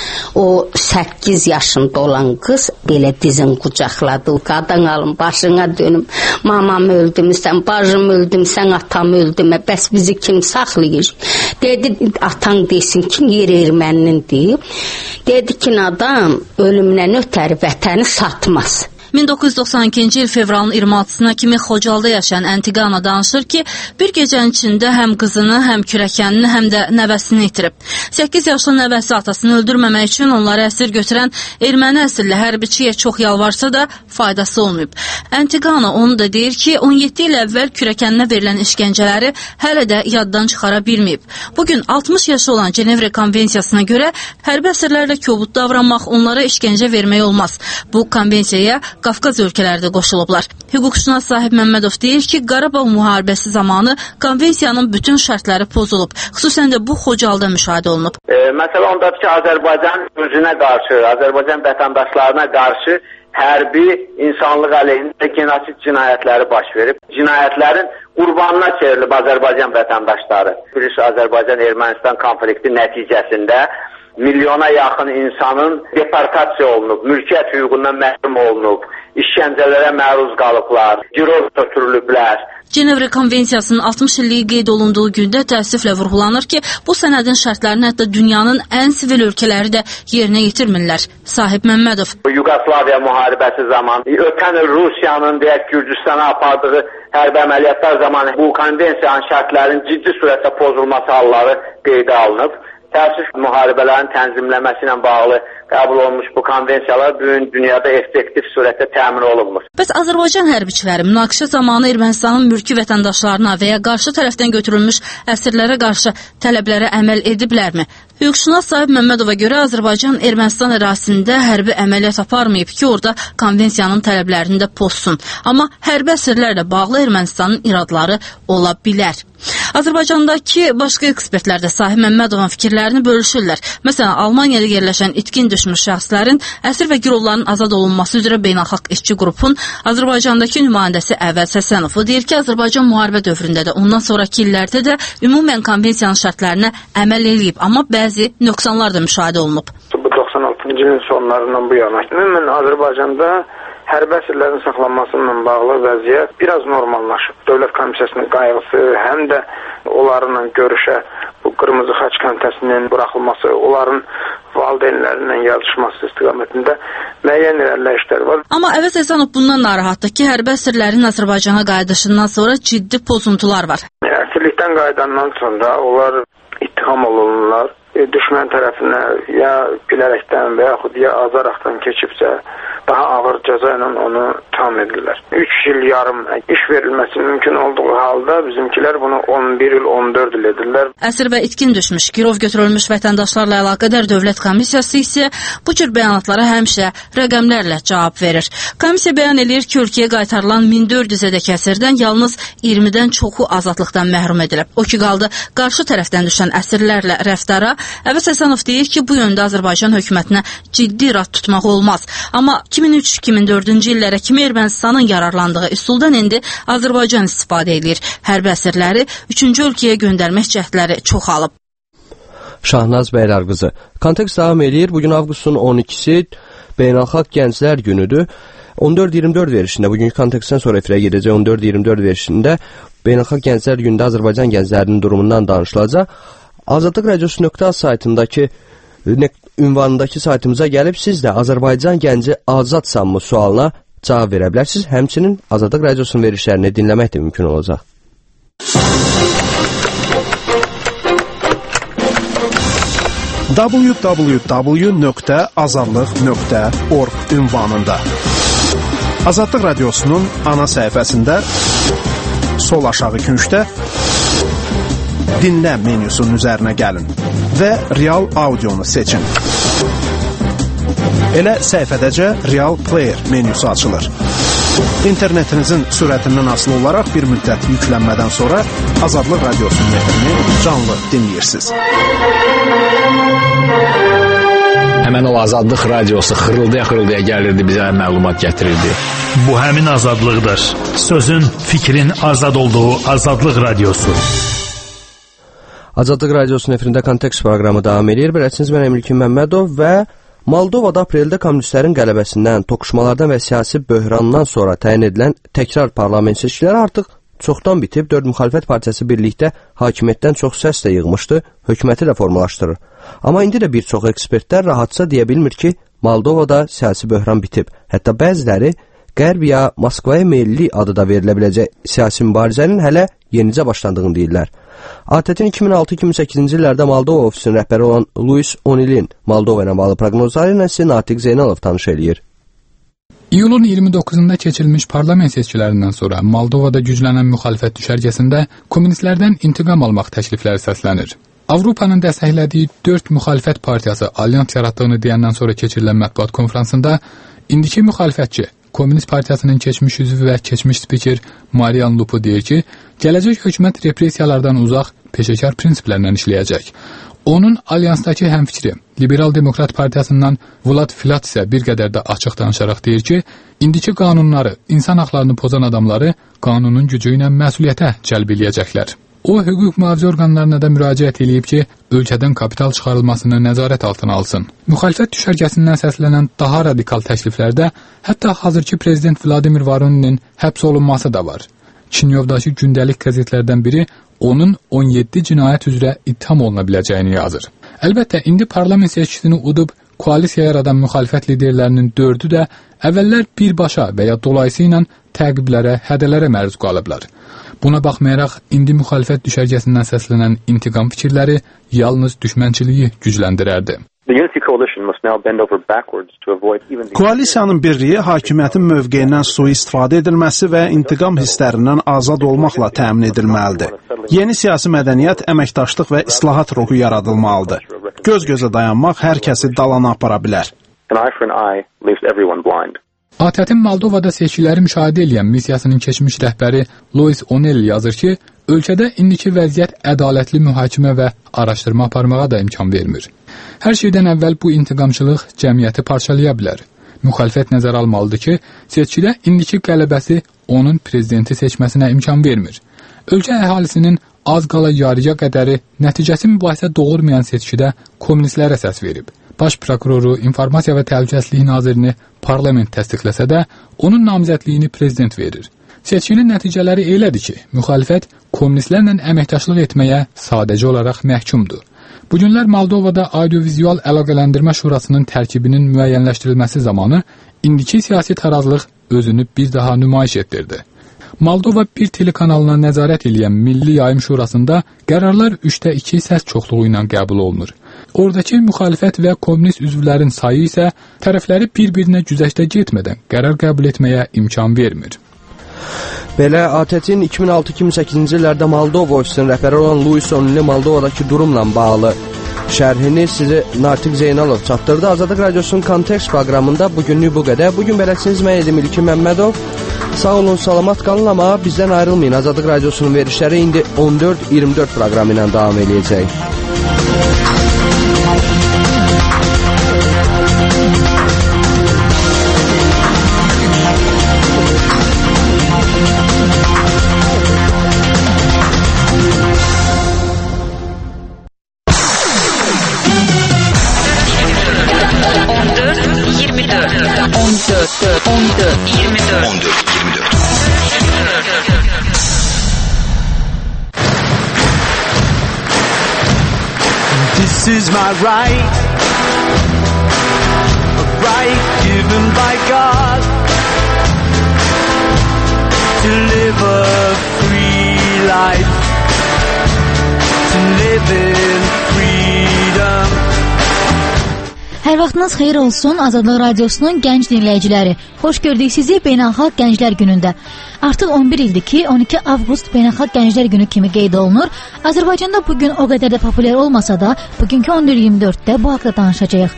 O səkkiz yaşında olan qız belə dizin qucaqladı. Qadın alın, başına dönüm. Mamam öldümsən, bacım öldümsən, atam öldümə. Bəs bizi kim saxlayır? Dedi, atan desin ki, yer erməninin deyib. Dedi ki, adam ölümdən ötəri vətəni satmaz. min doqquz yüz doxsan ikinci il fevralın iyirmi altısına kimi Xocalda yaşayan Əntiqana danışır ki, bir gecənin içində həm qızını, həm kürəkənini, həm də nəvəsini itirib. səkkiz yaşlı nəvəsi atasını öldürməmək üçün onları əsir götürən erməni əsirli hərbiçiyə çox yalvarsa da faydası olmayıb. Əntiqana onu da deyir ki, on yeddi il əvvəl kürəkəninə verilən işgəncələri hələ də yaddan çıxara bilməyib. Bugün altmış yaşı olan Cenevra Konvensiyasına görə hərbi əsirlərlə kobud davranmaq, onlara işgəncə vermək olmaz. Bu konvensiyaya Qafqaz ölkələrdə qoşulublar. Hüquqşünas Sahib Məmmədov deyir ki, Qarabağ müharibəsi zamanı konvensiyanın bütün şərtləri pozulub. Xüsusən də bu Xocalda müşahidə olunub. E, məsələ ondadır ki, Azərbaycan özünə qarşı, Azərbaycan vətəndaşlarına qarşı hərbi, insanlıq əleyhində genosid cinayətləri baş verib. Cinayətlərin qurbanına çevrilib Azərbaycan vətəndaşları. Azərbaycan-Ermənistan konflikti nəticəsində milyona yaxın insanın deportasiya olunub, mülkiyyət hüququndan məhrum olunub, işgəncələrə məruz qalıblar, girov götürülüblər. Cenevra Konvensiyasının altmış illiyi qeyd olunduğu gündə təəssüflə vurğulanır ki, bu sənədin şərtlərini hətta dünyanın ən sivil ölkələri də yerinə yetirmirlər. Sahib Məmmədov. Yugoslaviya müharibəsi zamanı, ötən Rusiyanın deyək Gürcüstana apardığı hərbi əməliyyatlar zamanı bu konvensiyanın şərtlərinin ciddi surətdə pozulması halları qeydə alınıb. Təəssüf müharibələrin tənzimləməsi ilə bağlı qəbul olunmuş bu konvensiyalar bugün dünyada effektiv surətdə təmin olunmur. Bəs Azərbaycan hərbiçiləri münaqişə zamanı Ermənistanın mülki vətəndaşlarına və ya qarşı tərəfdən götürülmüş əsirlərə qarşı tələblərə əməl ediblərmi? Hüquqşünas Sahib Məmmədova görə Azərbaycan Ermənistan ərazisində hərbi əməliyyat aparmayıb ki, orada konvensiyanın tələblərini də pozsun. Amma hərbi əsirlərlə bağlı Ermənistanın iradları ola bilər. Azərbaycandakı başqa ekspertlər də Sahib Məmmədovun fikirlərini bölüşürlər. Məsələn, Almaniyada yerləşən itkin düşmüş şəxslərin əsir və girovların azad olunması üzrə beynəlxalq işçi qrupun Azərbaycandakı nümayəndəsi Əvəz Həsənov deyir ki, Azərbaycan müharibə dövründə də, ondan sonraki illərdə də ümumən konvensiyanın şərtlərinə əməl edib, amma bəzi nöqsanlar da müşahidə olunub. Bu doxsan altıncı ilin sonlarından bu yana ümumən Azərbaycanda hərbi əsirlərin saxlanmasıyla bağlı vəziyyət biraz normallaşıb. Dövlət Komissiyasının qayğısı, həm də onlarla görüşə bu qırmızı xaç komitəsinin buraxılması, onların valideynlərlə yazışması istiqamətində müəyyən irəliləyişlər var. Amma Əvəz Həsənov bundan narahatdır ki, hərbi əsirlərin Azərbaycana qayıdışından sonra ciddi pozuntular var. Əsirlikdən qayıdandan sonra onlar ittiham olunurlar. Düşmən tərəfinə ya gülərəkdən və yaxud ya azaraqdan keçibsə daha ağır cəza ilə onu tam edirlər. üç il yarım iş verilməsi mümkün olduğu halda bizimkilər bunu on bir il, on dörd il edirlər. Əsir və itkin düşmüş, girov götürülmüş vətəndaşlarla əlaqədar Dövlət Komissiyası isə bu cür bəyanatlara həmişə rəqəmlərlə cavab verir. Komissiya bəyan edir ki, ölkəyə qaytarılan min dörd yüzədək əsirdən yalnız iyirmidən çoxu azadlıqdan məhrum edilib. O ki qaldı, qarşı tərəfdən düşən əsirlərlə rəftara, Əvəz Həsənov deyir ki, bu yöndə Azərbaycan hökumətinə ciddi rad tutmaq olmaz. Amma iki min üç iki min dördüncü illərə kimi Ermənistanın yararlandığı üsuldan indi Azərbaycan istifadə edir. Hərbi əsirləri üçüncü ölkəyə göndərmək cəhdləri çoxalıb. Şahnaz Bəylərqızı. Kontekst davam edir. Bugün avqustun on ikisi Beynəlxalq Gənclər Günüdür. on dörd iyirmi dörd verişində, bugünkü kontekstdən sonra efirə gedəcək on dörd iyirmi dörd verişində Beynəlxalq Gənclər Günündə Azərbaycan gənclərinin durumundan danışılacaq. Azadlıq Radiosu nöqtə az saytındakı ünvanındakı saytımıza gəlib siz də Azərbaycan gənci azadsanmı sualına cavab verə bilərsiniz. Həmçinin Azadlıq Radiosunun verişlərini dinləmək də mümkün olacaq. w w w nöqtə azadlıq nöqtə org ünvanında Azadlıq Radiosunun ana səhifəsində sol aşağı küncdə dinlə menyusunun üzərinə gəlin və real audionu seçin. Elə səhifədəcə Real Player menyusu açılır. İnternetinizin sürətindən asılı olaraq bir müddət yüklənmədən sonra Azadlıq Radiosunun efini canlı dinləyirsiniz. Həmən o Azadlıq Radiosu xırıldaya-xırıldaya gəlirdi, bizə məlumat gətirirdi. Bu həmin azadlıqdır. Sözün, fikrin azad olduğu Azadlıq Radiosu. Azadlıq Radiosunun efirində kontekst proqramı davam edir. Beləcəsiniz, mən Əmilkin Məmmədov və Moldovada apreldə kommunistlərin qələbəsindən, toqquşmalardan və siyasi böhrandan sonra təyin edilən təkrar parlament seçkiləri artıq çoxdan bitib. Dörd müxalifət partiyası birlikdə hakimiyyətdən çox səs də yığmışdı, hökuməti də formalaşdırır. Amma indi də bir çox ekspertlər rahatca deyə bilmir ki, Moldovada siyasi böhran bitib. Hətta bəziləri Qərb ya Moskvaya meyilli adı da verilə biləcək siyasi mübarizənin hələ yenicə başlandığını deyirlər. A T T-in iki min altı iki min səkkizinci illərdə Moldova ofisinin rəhbəri olan Luis O'Neill'in Moldova ilə bağlı proqnozları ilə sizə Natiq Zeynalov tanış eləyir. İyulun iyirmi doqquzunda keçirilmiş parlament seçkilərindən sonra Moldovada güclənən müxalifət düşərgəsində kommunistlərdən intiqam almaq təklifləri səslənir. Avropanın dəstəklədiyi dörd müxalifət partiyası alyans yaratdığını deyəndən sonra keçirilən mətbuat konfransında indiki müxalifətçi Komünist Partiyasının keçmiş üzvü və keçmiş spiker Marian Lupu deyir ki, gələcək hökumət repressiyalardan uzaq, peşəkar prinsiplərlə işləyəcək. Onun alyansdakı həmfikri Liberal Demokrat Partiyasından Vlad Filat isə bir qədər də açıq danışaraq deyir ki, indiki qanunları, insan haqlarını pozan adamları qanunun gücü ilə məsuliyyətə cəlb eləyəcəklər. O, hüquq mühafizə orqanlarına da müraciət edib ki, ölkədən kapital çıxarılmasını nəzarət altına alsın. Müxalifət düşərgəsindən səslənən daha radikal təkliflərdə hətta hazırki prezident Vladimir Voroninin həbs olunması da var. Çinyovdakı gündəlik qəzetlərdən biri onun on yeddi cinayət üzrə ittiham oluna biləcəyini yazır. Əlbəttə, indi parlament seçkisini udub koalisiya yaradan müxalifət liderlərinin dördü də əvvəllər birbaşa və ya dolayısı ilə təqiblərə, hədələrə məruz qalıblar. Buna baxmayaraq, indi müxalifət düşərgəsindən səslənən intiqam fikirləri yalnız düşmənçiliyi gücləndirərdi. Koalisiyanın birliyi hakimiyyətin mövqeyindən sui-istifadə edilməsi və intiqam hisslərindən azad olmaqla təmin edilməlidir. Yeni siyasi mədəniyyət, əməkdaşlıq və islahat ruhu yaradılmalıdır. Göz-gözə dayanmaq hər kəsi dalana apara bilər. A T T-in Moldovada seçkiləri müşahidə edən missiyasının keçmiş rəhbəri Luis O'Neill yazır ki, ölkədə indiki vəziyyət ədalətli mühakimə və araşdırma aparmağa da imkan vermir. Hər şeydən əvvəl bu intiqamçılıq cəmiyyəti parçalaya bilər. Müxalifət nəzərə almalıdır ki, seçkidə indiki qələbəsi onun prezidenti seçməsinə imkan vermir. Ölkə əhalisinin az qala yarıya qədəri nəticəsi mübahisə doğurmayan seçkidə kommunistlərə səs verib. Baş prokuroru, informasiya və təhlükəsizlik nazirini parlament təsdiqləsə də, onun namizədliyini prezident verir. Seçkinin nəticələri elədir ki, müxalifət kommunistlərlə əməkdaşlıq etməyə sadəcə olaraq məhkumdur. Bugünlər Moldovada Audiovizual Əlaqələndirmə Şurasının tərkibinin müəyyənləşdirilməsi zamanı indiki siyasi tarazlıq özünü bir daha nümayiş etdirdi. Moldova bir telekanalına nəzarət edən Milli Yayım Şurasında qərarlar üçdə iki səs çoxluğu ilə qəbul olunur. Oradakı müxalifət və kommunist üzvlərin sayı isə tərəfləri bir-birinə güzəştə getmədən qərar qəbul etməyə imkan vermir. Belə A T T-in iki min altı iki min səkkizinci illərdə Moldova ofisinin rəhbəri olan Luis Onili Moldovadakı durumla bağlı şərhini sizi Natiq Zeynalov çatdırdı. Azadlıq Radiosunun Kontekst proqramında bugünlük bu qədər. Bugün beləsiniz mən edim İlkin Məmmədov. Sağ olun, salamat qalın, amma bizdən ayrılmayın. Azadlıq Radiosunun verişləri indi on dörd iyirmi dörd proqramı ilə davam edəcək. on dörd iyirmi dörd This is my right, a right given by God, to live a free life, to live in freedom. Hər vaxtınız xeyir olsun Azadlıq Radiosunun gənc dinləyiciləri. Xoş gördük sizi Beynəlxalq Gənclər Günündə. Artıq on bir ildir ki, on iki avqust Beynəlxalq Gənclər Günü kimi qeyd olunur. Azərbaycanda bugün o qədər də populyar olmasa da, bugünkü on dörd iyirmi dörddə bu haqda danışacağıq.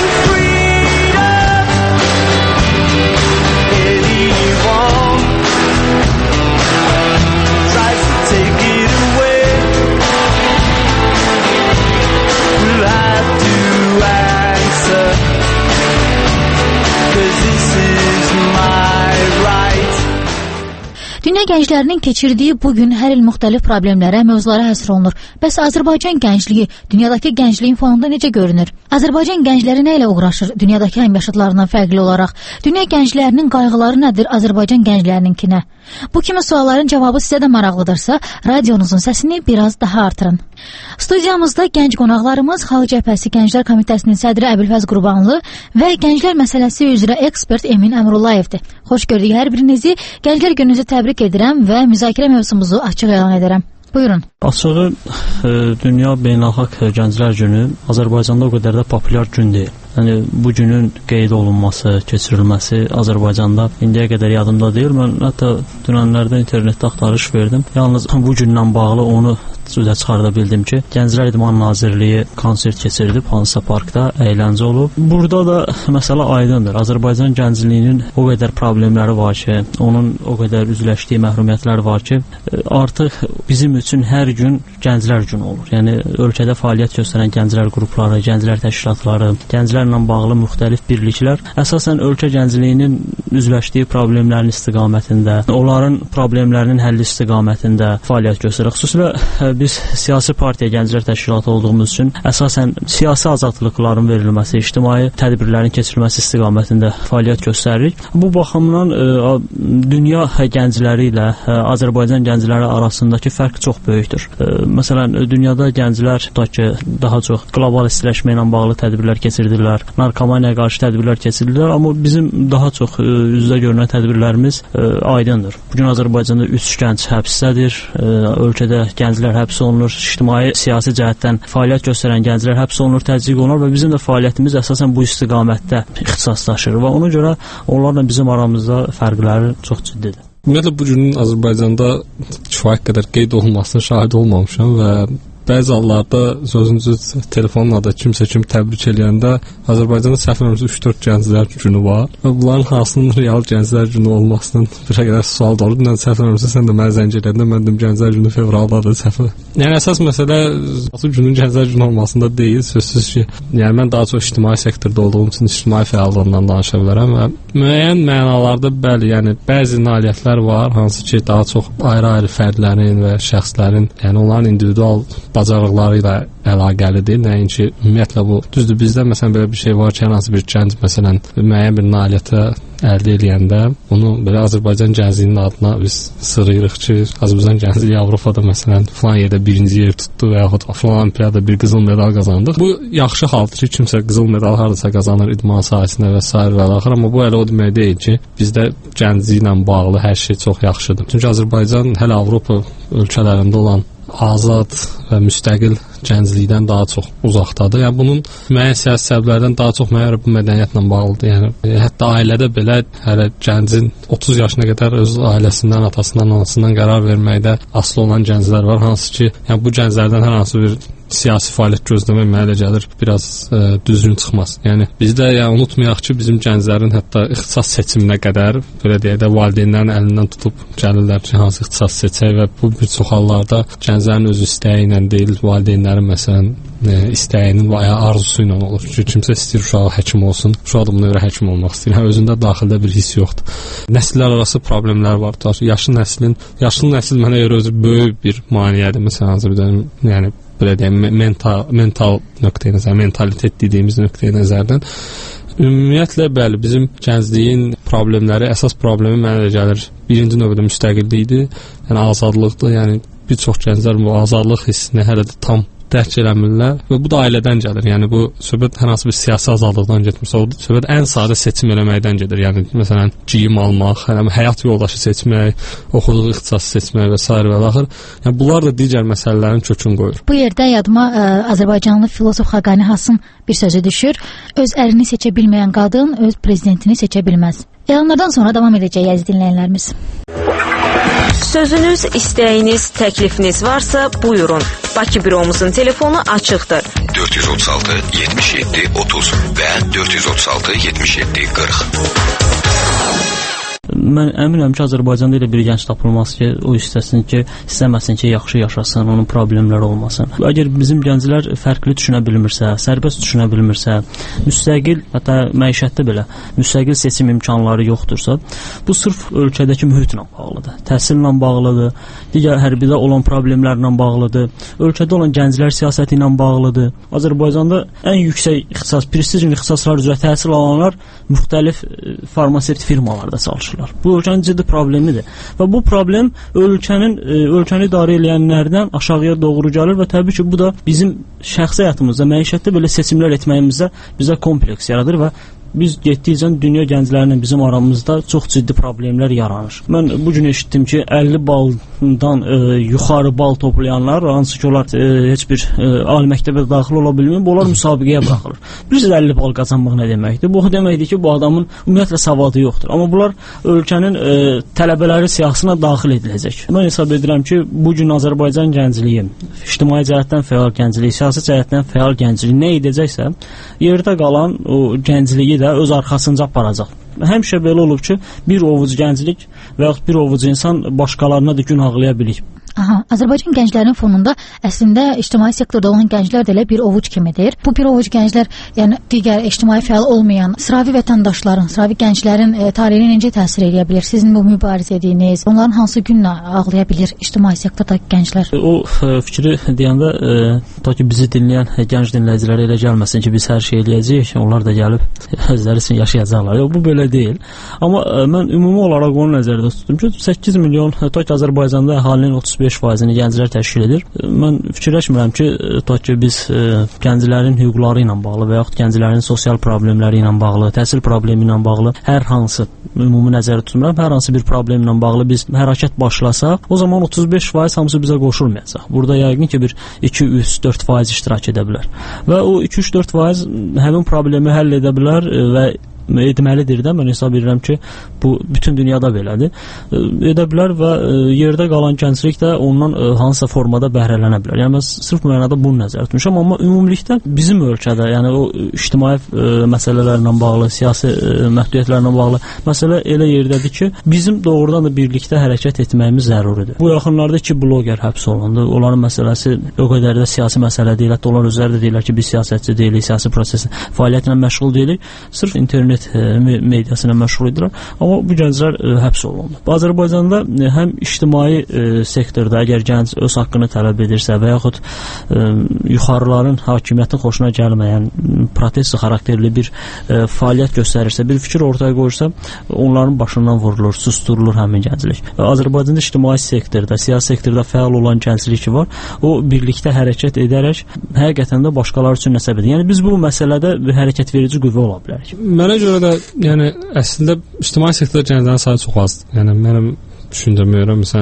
Dünya gənclərinin keçirdiyi bugün hər il müxtəlif problemlərə, mövzulara həsr olunur. Bəs Azərbaycan gəncliyi dünyadakı gəncliyin fonunda necə görünür? Azərbaycan gəncləri nə ilə uğraşır dünyadakı həmyaşıdlarından fərqli olaraq? Dünya gənclərinin qayğıları nədir Azərbaycan gənclərininkinə? Bu kimi sualların cavabı sizə də maraqlıdırsa, radionuzun səsini biraz daha artırın. Studiyamızda gənc qonaqlarımız Xalq Cəbhəsi Gənclər Komitəsinin sədri Əbülfəz Qurbanlı və gənclər məsələsi üzrə ekspert Emin Əmrullayevdir. Xoş gördük hər birinizi. Gənclər gününüzü təbrik edirəm və müzakirə mövzumuzu açıq elan edirəm. Buyurun. Açığı, e, Dünya Beynəlxalq Gənclər Günü Azərbaycanda o qədər də populyar gün deyil. Yəni, bu günün qeyd olunması, keçirilməsi Azərbaycanda indiyə qədər yadımda deyil. Mən hətta dünənlərdə internetdə axtarış verdim. Yalnız bu günlə bağlı onu üzə çıxarda bildim ki, Gənclər İdman Nazirliyi konsert keçirdib hansısa parkda, əyləncə olub. Burada da məsələ aydındır. Azərbaycan gəncliyinin o qədər problemləri var ki, onun o qədər üzləşdiyi məhrumiyyətlər var ki, artıq bizim üçün hər gün Gənclər Günü olur. Yəni, ölkədə fəaliyyət göstərən gənclər qrupları, gənclər təşkilatları, gənclərlə bağlı müxtəlif birliklər əsasən ölkə gəncliyinin üzləşdiyi problemlərin istiqamətində, onların problemlərinin həlli istiqamətində fəaliyyət göstərir. Xüsusilə biz siyasi partiya gənclər təşkilatı olduğumuz üçün əsasən siyasi azadlıqların verilməsi, ictimai tədbirlərin keçirilməsi istiqamətində fəaliyyət göstəririk. Bu baxımdan ə, dünya gəncləri ilə ə, Azərbaycan gəncləri arasındakı fərq çox böyükdür. Ə, məsələn, dünyada gənclər ki, daha çox qlobal istiləşmə ilə bağlı tədbirlər keçirdirlər, narkomaniyaya qarşı tədbirlər keçirdirlər, amma bizim daha çox ə, üzdə görünən tədbirlərimiz ə, aydındır. Bugün Azərbaycanda üç gənc həbsdədir, ə, ölkədə gənclər həbs olunur, ictimai siyasi cəhətdən fəaliyyət göstərən gənclər həbs olunur, təcrid olunur və bizim də fəaliyyətimiz əsasən bu istiqamətdə ixtisaslaşır və ona görə onlarla bizim aramızda fərqləri çox ciddidir. Ümumiyyətlə bu günün Azərbaycanda kifayət qədər qeyd olunmasına şahid olmamışam və bəzi hallarda sözünüzü telefonla da kimsə kim təbrik eləyəndə Azərbaycanda səhv eləmirəmsə üç dörd gənclər günü var və bunların hansının real gənclər günü olmasının bir qədər sual da olur. Mən səhv eləmirəmsə sən də mənə zəng elədin, mən dedim gənclər günü fevraldadır səhv. Yəni əsas məsələ bu günün gənclər günü olmasında deyil, sözsüz ki, yəni mən daha çox ictimai sektorda olduğum üçün ictimai fəallığından danışa bilərəm və müəyyən mənalarda bəli, yəni bəzi nailiyyətlər var, hansı ki daha çox ayrı-ayrı fərdlərin və şəxslərin, yəni onların individual bacarıqları ilə əlaqəlidir. Nəinki ümumiyyətlə bu düzdür. Bizdə məsələn belə bir şey var ki, hansı bir gənc məsələn müəyyən bir nailiyyətə əldə edəndə bunu belə Azərbaycan gəncliyinin adına biz sırayırıq ki, Azərbaycan gəncliyi Avropada məsələn falan yerdə birinci yer tutdu və yaxud falan olimpiadada bir qızıl medal qazandı. Bu yaxşı haldır ki, kimsə qızıl medal hardasa qazanır idman sahəsində və sair və axır, amma bu elə o demək deyil ki, bizdə gəncliklə bağlı hər şey çox yaxşıdır. Çünki Azərbaycan hələ Avropa ölkələrində olan azad və müstəqil gənclikdən daha çox uzaqdadır. Yəni bunun müəyyən siyasi səbəblərdən daha çox müəyyən bu mədəniyyətlə bağlıdır. Yəni e, hətta ailədə belə hələ gəncin otuz yaşına qədər öz ailəsindən, atasından, anasından qərar verməkdə asılı olan gənclər var. Hansı ki, yəni bu gənclərdən hər hansı bir siyasi fəaliyyət gözləmək mənə elə gəlir biraz ə, düzgün çıxmaz. Yəni bizdə yəni unutmayaq ki, bizim gənclərin hətta ixtisas seçiminə qədər belə deyək də valideynlərin əlindən tutub gəlirlər ki, hansı ixtisas seçək və bu bir çox hallarda gənclərin öz istəyi ilə deyil, valideynlərin məsələn ə, istəyinin və ya arzusu ilə olur. Çünki kimsə istəyir uşağı həkim olsun, uşaq da buna görə həkim olmaq istəyir. Yəni özündə daxildə bir hiss yoxdur. Nəsillər arası problemlər var. Yaşlı nəslin, yaşlı nəsil mənə görə özü böyük bir maneədir. Məsələn, Azərbaycan yəni belə deyim, mental, mental nöqteyi nəzər, mentalitet dediyimiz nöqteyi nəzərdən ümumiyyətlə bəli, bizim gəncliyin problemləri, əsas problemi mənə gəlir birinci növbədə müstəqillikdir, yəni azadlıqdır, yəni bir çox gənclər bu azadlıq hissini hələ də tam dərk eləmirlər və bu da ailədən gəlir. Yəni bu söhbət hər hansı bir siyasi azadlıqdan getmirsə, o söhbət ən sadə seçim eləməkdən gedir. Yəni məsələn, geyim almaq, yəni həyat yoldaşı seçmək, oxuduğu ixtisası seçmək və s. və axır. Yəni bunlar da digər məsələlərin kökünü qoyur. Bu yerdə yadıma ə, Azərbaycanlı filosof Xaqani Hasın bir sözü düşür. Öz ərini seçə bilməyən qadın öz prezidentini seçə bilməz. Elanlardan sonra davam edəcək əziz dinləyənlərimiz. Sözünüz, istəyiniz, təklifiniz varsa buyurun. Bakı büromuzun telefonu açıqdır. dörd yüz otuz altı yetmiş yeddi otuz və dörd yüz otuz altı yetmiş yeddi qırx. Mən əminəm ki, Azərbaycanda elə bir gənc tapılması ki, o istəsin ki, istəməsin ki, yaxşı yaşasın, onun problemləri olmasın. Əgər bizim gənclər fərqli düşünə bilmirsə, sərbəst düşünə bilmirsə, müstəqil, hətta məişətdə belə müstəqil seçim imkanları yoxdursa, bu sırf ölkədəki mühitlə bağlıdır, təhsillə bağlıdır, digər hərbidə olan problemlərlə bağlıdır, ölkədə olan gənclər siyasəti ilə bağlıdır. Azərbaycanda ən yüksək ixtisas, prestij ixtisaslar üzrə təhsil alanlar müxtəlif farmasevt firmalarda çalışır. Bu ölkənin ciddi problemidir və bu problem ölkənin ölkəni idarə edənlərdən aşağıya doğru gəlir və təbii ki, bu da bizim şəxsi həyatımızda, məişətdə belə seçimlər etməyimizdə bizə kompleks yaradır və biz getdikcə dünya gənclərinin bizim aramızda çox ciddi problemlər yaranır. Mən bu gün eşitdim ki, əlli baldan e, yuxarı bal toplayanlar, hansı ki onlar e, heç bir e, ali məktəbə daxil ola bilmir, bunlar müsabiqəyə buraxılır. Bilirsiniz əlli bal qazanmaq nə deməkdir? Bu deməkdir ki, bu adamın ümumiyyətlə savadı yoxdur. Amma bunlar ölkənin e, tələbələri siyahısına daxil ediləcək. Mən hesab edirəm ki, bu gün Azərbaycan gəncliyi, ictimai cəhətdən fəal gəncliyi, siyasi cəhətdən fəal gəncliyi nə edəcəksə, yerdə qalan o gəncliyi də öz arxasınca aparacaq. Həmişə belə olub ki, bir ovuc gənclik və yaxud bir ovuc insan başqalarına da günahlıya bilir. Aha, Azərbaycan gənclərinin fonunda əslində ictimai sektorda olan gənclər də elə bir ovuc kimidir. Bu bir ovuc gənclər, yəni digər ictimai fəal olmayan sıravi vətəndaşların, sıravi gənclərin e, tarixinə necə təsir edə bilər? Sizin bu mübarizə etdiyiniz, onların hansı günlə ağlaya bilir ictimai sektorda gənclər? O e, fikri deyəndə e, ta ki bizi dinləyən e, gənc dinləyicilərə elə gəlməsin ki, biz hər şey eləyəcəyik, onlar da gəlib özləri üçün yaşayacaqlar. Yox, bu belə deyil. Amma e, mən ümumi olaraq onu nəzərdə tutdum ki, səkkiz milyon ta ki Azərbaycanda əhalinin otuz beş faizini gənclər təşkil edir. Mən fikirləşmirəm ki, ta ki biz e, gənclərin hüquqları ilə bağlı və yaxud gənclərin sosial problemləri ilə bağlı, təhsil problemi ilə bağlı hər hansı ümumi nəzərdə tutmuram, hər hansı bir problem ilə bağlı biz hərəkət başlasaq, o zaman otuz beş faiz hamısı bizə qoşulmayacaq. Burada yəqin ki, bir iki üç dörd faiz iştirak edə bilər. Və o iki üç dörd faiz həmin problemi həll edə bilər və etməlidir də, mən hesab edirəm ki, bu bütün dünyada belədir. Edə bilər və yerdə qalan gənclik də ondan hansısa formada bəhrələnə bilər. Yəni mən sırf mənada bunu nəzərdə tutmuşam, amma ümumilikdə bizim ölkədə, yəni o ictimai məsələlərlə bağlı, siyasi məhdudiyyətlərlə bağlı məsələ elə yerdədir ki, bizim doğrudan da birlikdə hərəkət etməyimiz zəruridir. Bu yaxınlarda iki bloger həbs olundu. Onların məsələsi o qədər də siyasi məsələ deyil. Hətta onlar özləri də deyirlər ki, biz siyasətçi deyilik, siyasi prosesin fəaliyyətinə məşğul deyilik. Sırf internet mediasına məşğul edirlər, amma bu gənclər ə, həbs olundu. Azərbaycanda ə, həm ictimai ə, sektorda əgər gənc öz haqqını tələb edirsə və yaxud ə, yuxarıların hakimiyyətin xoşuna gəlməyən protest xarakterli bir ə, fəaliyyət göstərirsə, bir fikir ortaya qoyursa, onların başından vurulur, susturulur həmin gənclik. Azərbaycanda ictimai sektorda, siyasi sektorda fəal olan gənclik var, o birlikdə hərəkət edərək həqiqətən də başqaları üçün nəsə edir. Yəni biz bu məsələdə bir hərəkət verici qüvvə ola bilərik. Mənə görə də, yəni əslində ictimai sektorda gənclərin sayı çox azdır. Yəni mənim düşüncəmə görə, məsələn,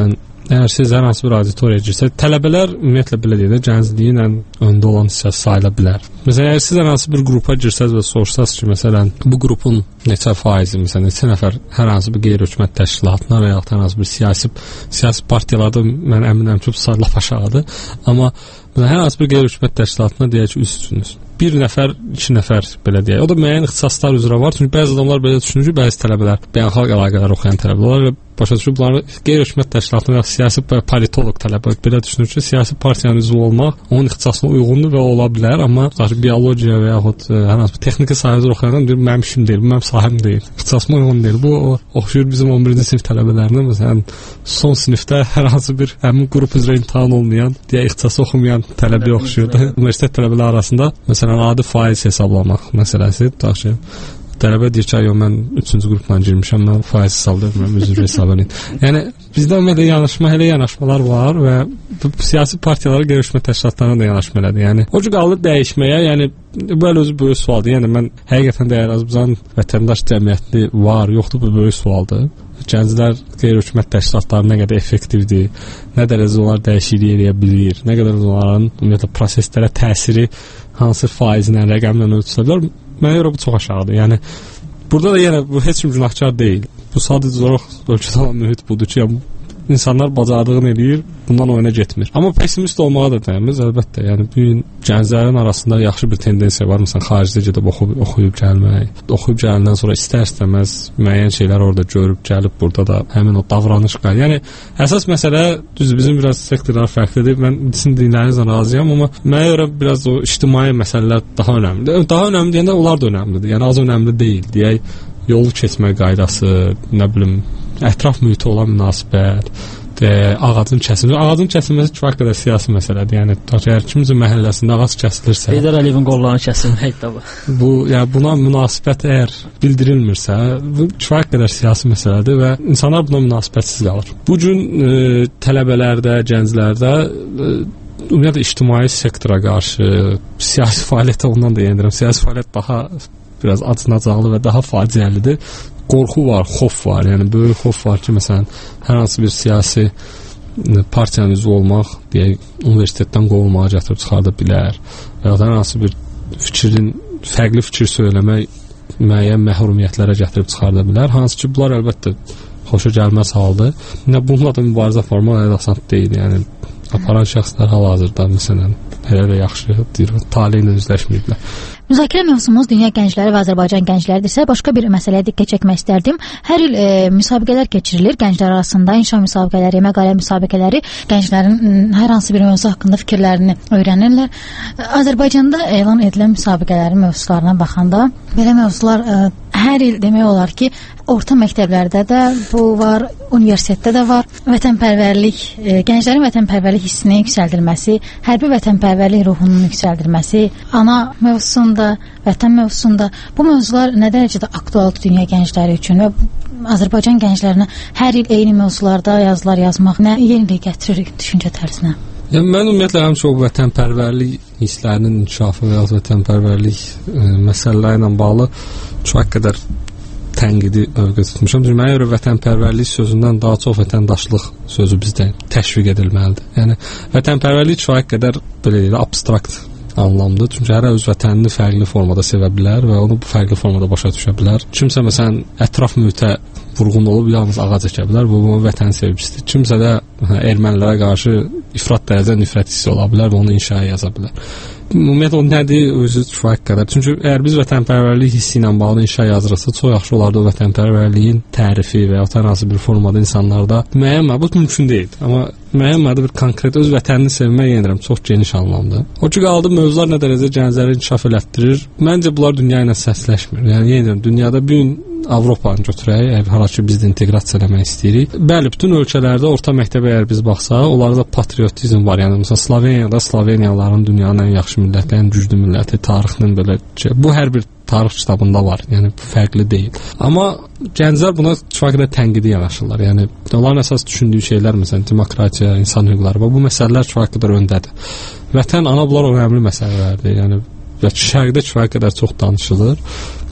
əgər siz hər hansı bir auditoriyaya girsəz, tələbələr ümumiyyətlə belə deyək də gəncliyin ən öndə olan hissəsi sayıla bilər. Məsələn, əgər siz hər hansı bir qrupa girsəz və soruşsaz ki, məsələn, bu qrupun neçə faizi, məsələn, neçə nəfər hər hansı bir qeyri-hökumət təşkilatına və ya hər hansı bir siyasi siyasi partiyalarda mən əminəm ki, bu sayı lap aşağıdır. Amma məsələn, hər hansı bir qeyri-hökumət təşkilatına deyək ki, üstsünüz. Bir nəfər, iki nəfər belə deyək. O da müəyyən ixtisaslar üzrə var. Çünki bəzi adamlar belə düşünür ki, bəzi tələbələr, beynəlxalq əlaqələr oxuyan tələbələr və başa düşür, bunları qeyri-hökumət təşkilatına və siyasi politoloq tələbə belə düşünür ki, siyasi partiyanın üzvü olmaq onun ixtisasına uyğundur və ola bilər, amma məsələn biologiya və yaxud hər hansı bir texniki sahədə oxuyanlar deyir, mənim işim deyil, bu mənim sahəm deyil, ixtisasıma uyğun deyil. Bu o, oxşuyur bizim on birinci sinif tələbələrinə, məsələn, son sinifdə hər hansı bir həmin qrup üzrə imtahan olmayan, deyə ixtisası oxumayan tələbəyə oxşuyur. Universitet tələbələri arasında məsələn adi faiz hesablamaq məsələsi tutaq ki, tələbə deyir ki, yox, mən üçüncü qrupla girmişəm, mən faiz hesablayıram, üzr hesab edin. Yəni, bizdə ümumiyyətlə yanaşma, elə yanaşmalar var və siyasi partiyalara qeyri-hökumət təşkilatlarına da yanaşma elədir. Yəni, o cür qalır dəyişməyə, yəni, bu hələ özü böyük sualdır. Yəni, mən həqiqətən də Azərbaycan vətəndaş cəmiyyəti var, yoxdur, bu böyük sualdır. Gənclər qeyri-hökumət təşkilatları nə qədər effektivdir, nə dərəcədə onlar dəyişiklik edə bilir, nə qədər onların ümumiyyətlə proseslərə təsiri hansı faizlə, rəqəmlə ölçülə bilər. Mənə görə bu çox aşağıdır. Yəni burada da yenə bu heç kim günahkar deyil. Bu sadəcə olaraq ölkədə olan mühit budur ki, insanlar bacardığını eləyir, bundan oyuna getmir. Amma pessimist olmağa da dəyməz, əlbəttə. Yəni bu gün gənclərin arasında yaxşı bir tendensiya var. Məsələn, xaricdə gedib oxuyub, oxuyub gəlmək, oxuyub gələndən sonra istər-istəməz müəyyən şeylər orada görüb gəlib burada da həmin o davranış qayır. Yəni əsas məsələ düzdür, bizim biraz sektorlar fərqlidir. Mən sizin dinlərinizlə razıyam, amma mənə görə biraz o ictimai məsələlər daha önəmlidir. Daha önəmli deyəndə onlar da önəmlidir. Yəni az önəmli deyil. Deyək, yolu keçmə qaydası, nə bilim, ətraf mühitə olan münasibət, de, ağacın kəsilməsi. Ağacın kəsilməsi kifayət qədər siyasi məsələdir. Yəni əgər kimsə məhəlləsində ağac kəsilirsə, Heydər Əliyevin qollarını kəsilmək də bu. Bu, yəni buna münasibət əgər bildirilmirsə, bu kifayət qədər siyasi məsələdir və insanlar buna münasibətsiz qalır. Bu gün e, tələbələrdə, gənclərdə e, ümumiyyətlə ictimai sektora qarşı siyasi fəaliyyətə ondan da yendirəm. Siyasi fəaliyyət daha biraz acınacaqlı və daha faciəlidir. Qorxu var, xof var. Yəni böyük xof var ki, məsələn, hər hansı bir siyasi partiyanın üzvü olmaq, deyək, universitetdən qovulmağa gətirib çıxarda bilər və ya hər hansı bir fikrin, fərqli fikir söyləmək müəyyən məhrumiyyətlərə gətirib çıxarda bilər. Hansı ki, bunlar əlbəttə xoşa gəlməz haldır. Yəni bununla da mübarizə aparmaq elə asan deyil. Yəni aparan şəxslər hal-hazırda məsələn elə də yaxşı deyir, taleyi ilə üzləşməyiblər. Müzakirə mövzumuz dünya gəncləri və Azərbaycan gəncləridirsə, başqa bir məsələyə diqqət çəkmək istərdim. Hər il e, müsabiqələr keçirilir gənclər arasında, inşa müsabiqələri, məqalə müsabiqələri, gənclərin hər hansı bir mövzu haqqında fikirlərini öyrənirlər. Azərbaycanda elan edilən müsabiqələrin mövzularına baxanda, belə mövzular e, hər il demək olar ki, orta məktəblərdə də bu var, universitetdə də var. Vətənpərvərlik, e, gənclərin vətənpərvərlik hissinin yüksəldilməsi, hərbi vətənpərvərlik ruhunun yüksəldilməsi, ana mövzusunda, vətən mövzusunda bu mövzular nə dərəcədə aktualdır dünya gəncləri üçün və Azərbaycan gənclərinə hər il eyni mövzularda yazılar yazmaq nə yenilik gətirir düşüncə tərzinə? Yəni, mən ümumiyyətlə həmişə o vətənpərvərlik hisslərinin inkişafı və ya vətənpərvərlik e, məsələləri ilə bağlı çox qədər tənqidi mövqe tutmuşam. Çünki mənə görə vətənpərvərlik sözündən daha çox vətəndaşlıq sözü bizdə təşviq edilməlidir. Yəni vətənpərvərlik çox qədər belə deyil, abstrakt anlamdır. Çünki hər öz vətənini fərqli formada sevə bilər və onu bu fərqli formada başa düşə bilər. Kimsə məsələn ətraf mühitə vurğun olub yalnız ağac əkə bilər, bu onun vətən sevgisidir. Kimsə də ermənilərə qarşı ifrat dərəcədə nifrət hissi ola bilər və onu inşaya yaza bilər. Ümumiyyətlə o nədir? Özü kifayət qədər. Çünki əgər biz vətənpərvərlik hissi ilə bağlı inşa yazırıqsa, çox yaxşı olardı o vətənpərvərliyin tərifi və ya hər hansı bir formada insanlarda müəyyən məbud mümkün deyil. Amma müəyyən mədə bir konkret öz vətənini sevmək yenirəm, çox geniş anlamda. O ki qaldı mövzular nə dərəcədə gəncləri inkişaf elətdirir. Məncə bunlar dünya ilə səsləşmir. Yəni yenirəm, dünyada bu gün Avropanı götürək, hala ki biz də inteqrasiya eləmək istəyirik. Bəli, bütün ölkələrdə orta məktəbə əgər biz baxsaq, onlarda patriotizm var. Yəni məsələn Sloveniyada Sloveniyalıların dünyanın ən yaxşı milləti, ən güclü milləti, tarixinin belə şey. Bu hər bir tarix kitabında var. Yəni bu fərqli deyil. Amma gənclər buna kifayət qədər tənqidi yanaşırlar. Yəni onların əsas düşündüyü şeylər məsələn demokratiya, insan hüquqları və bu məsələlər kifayət qədər öndədir. Vətən, ana bunlar önəmli məsələlərdir. Yəni şərqdə kifayət qədər çox danışılır.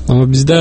Amma bizdə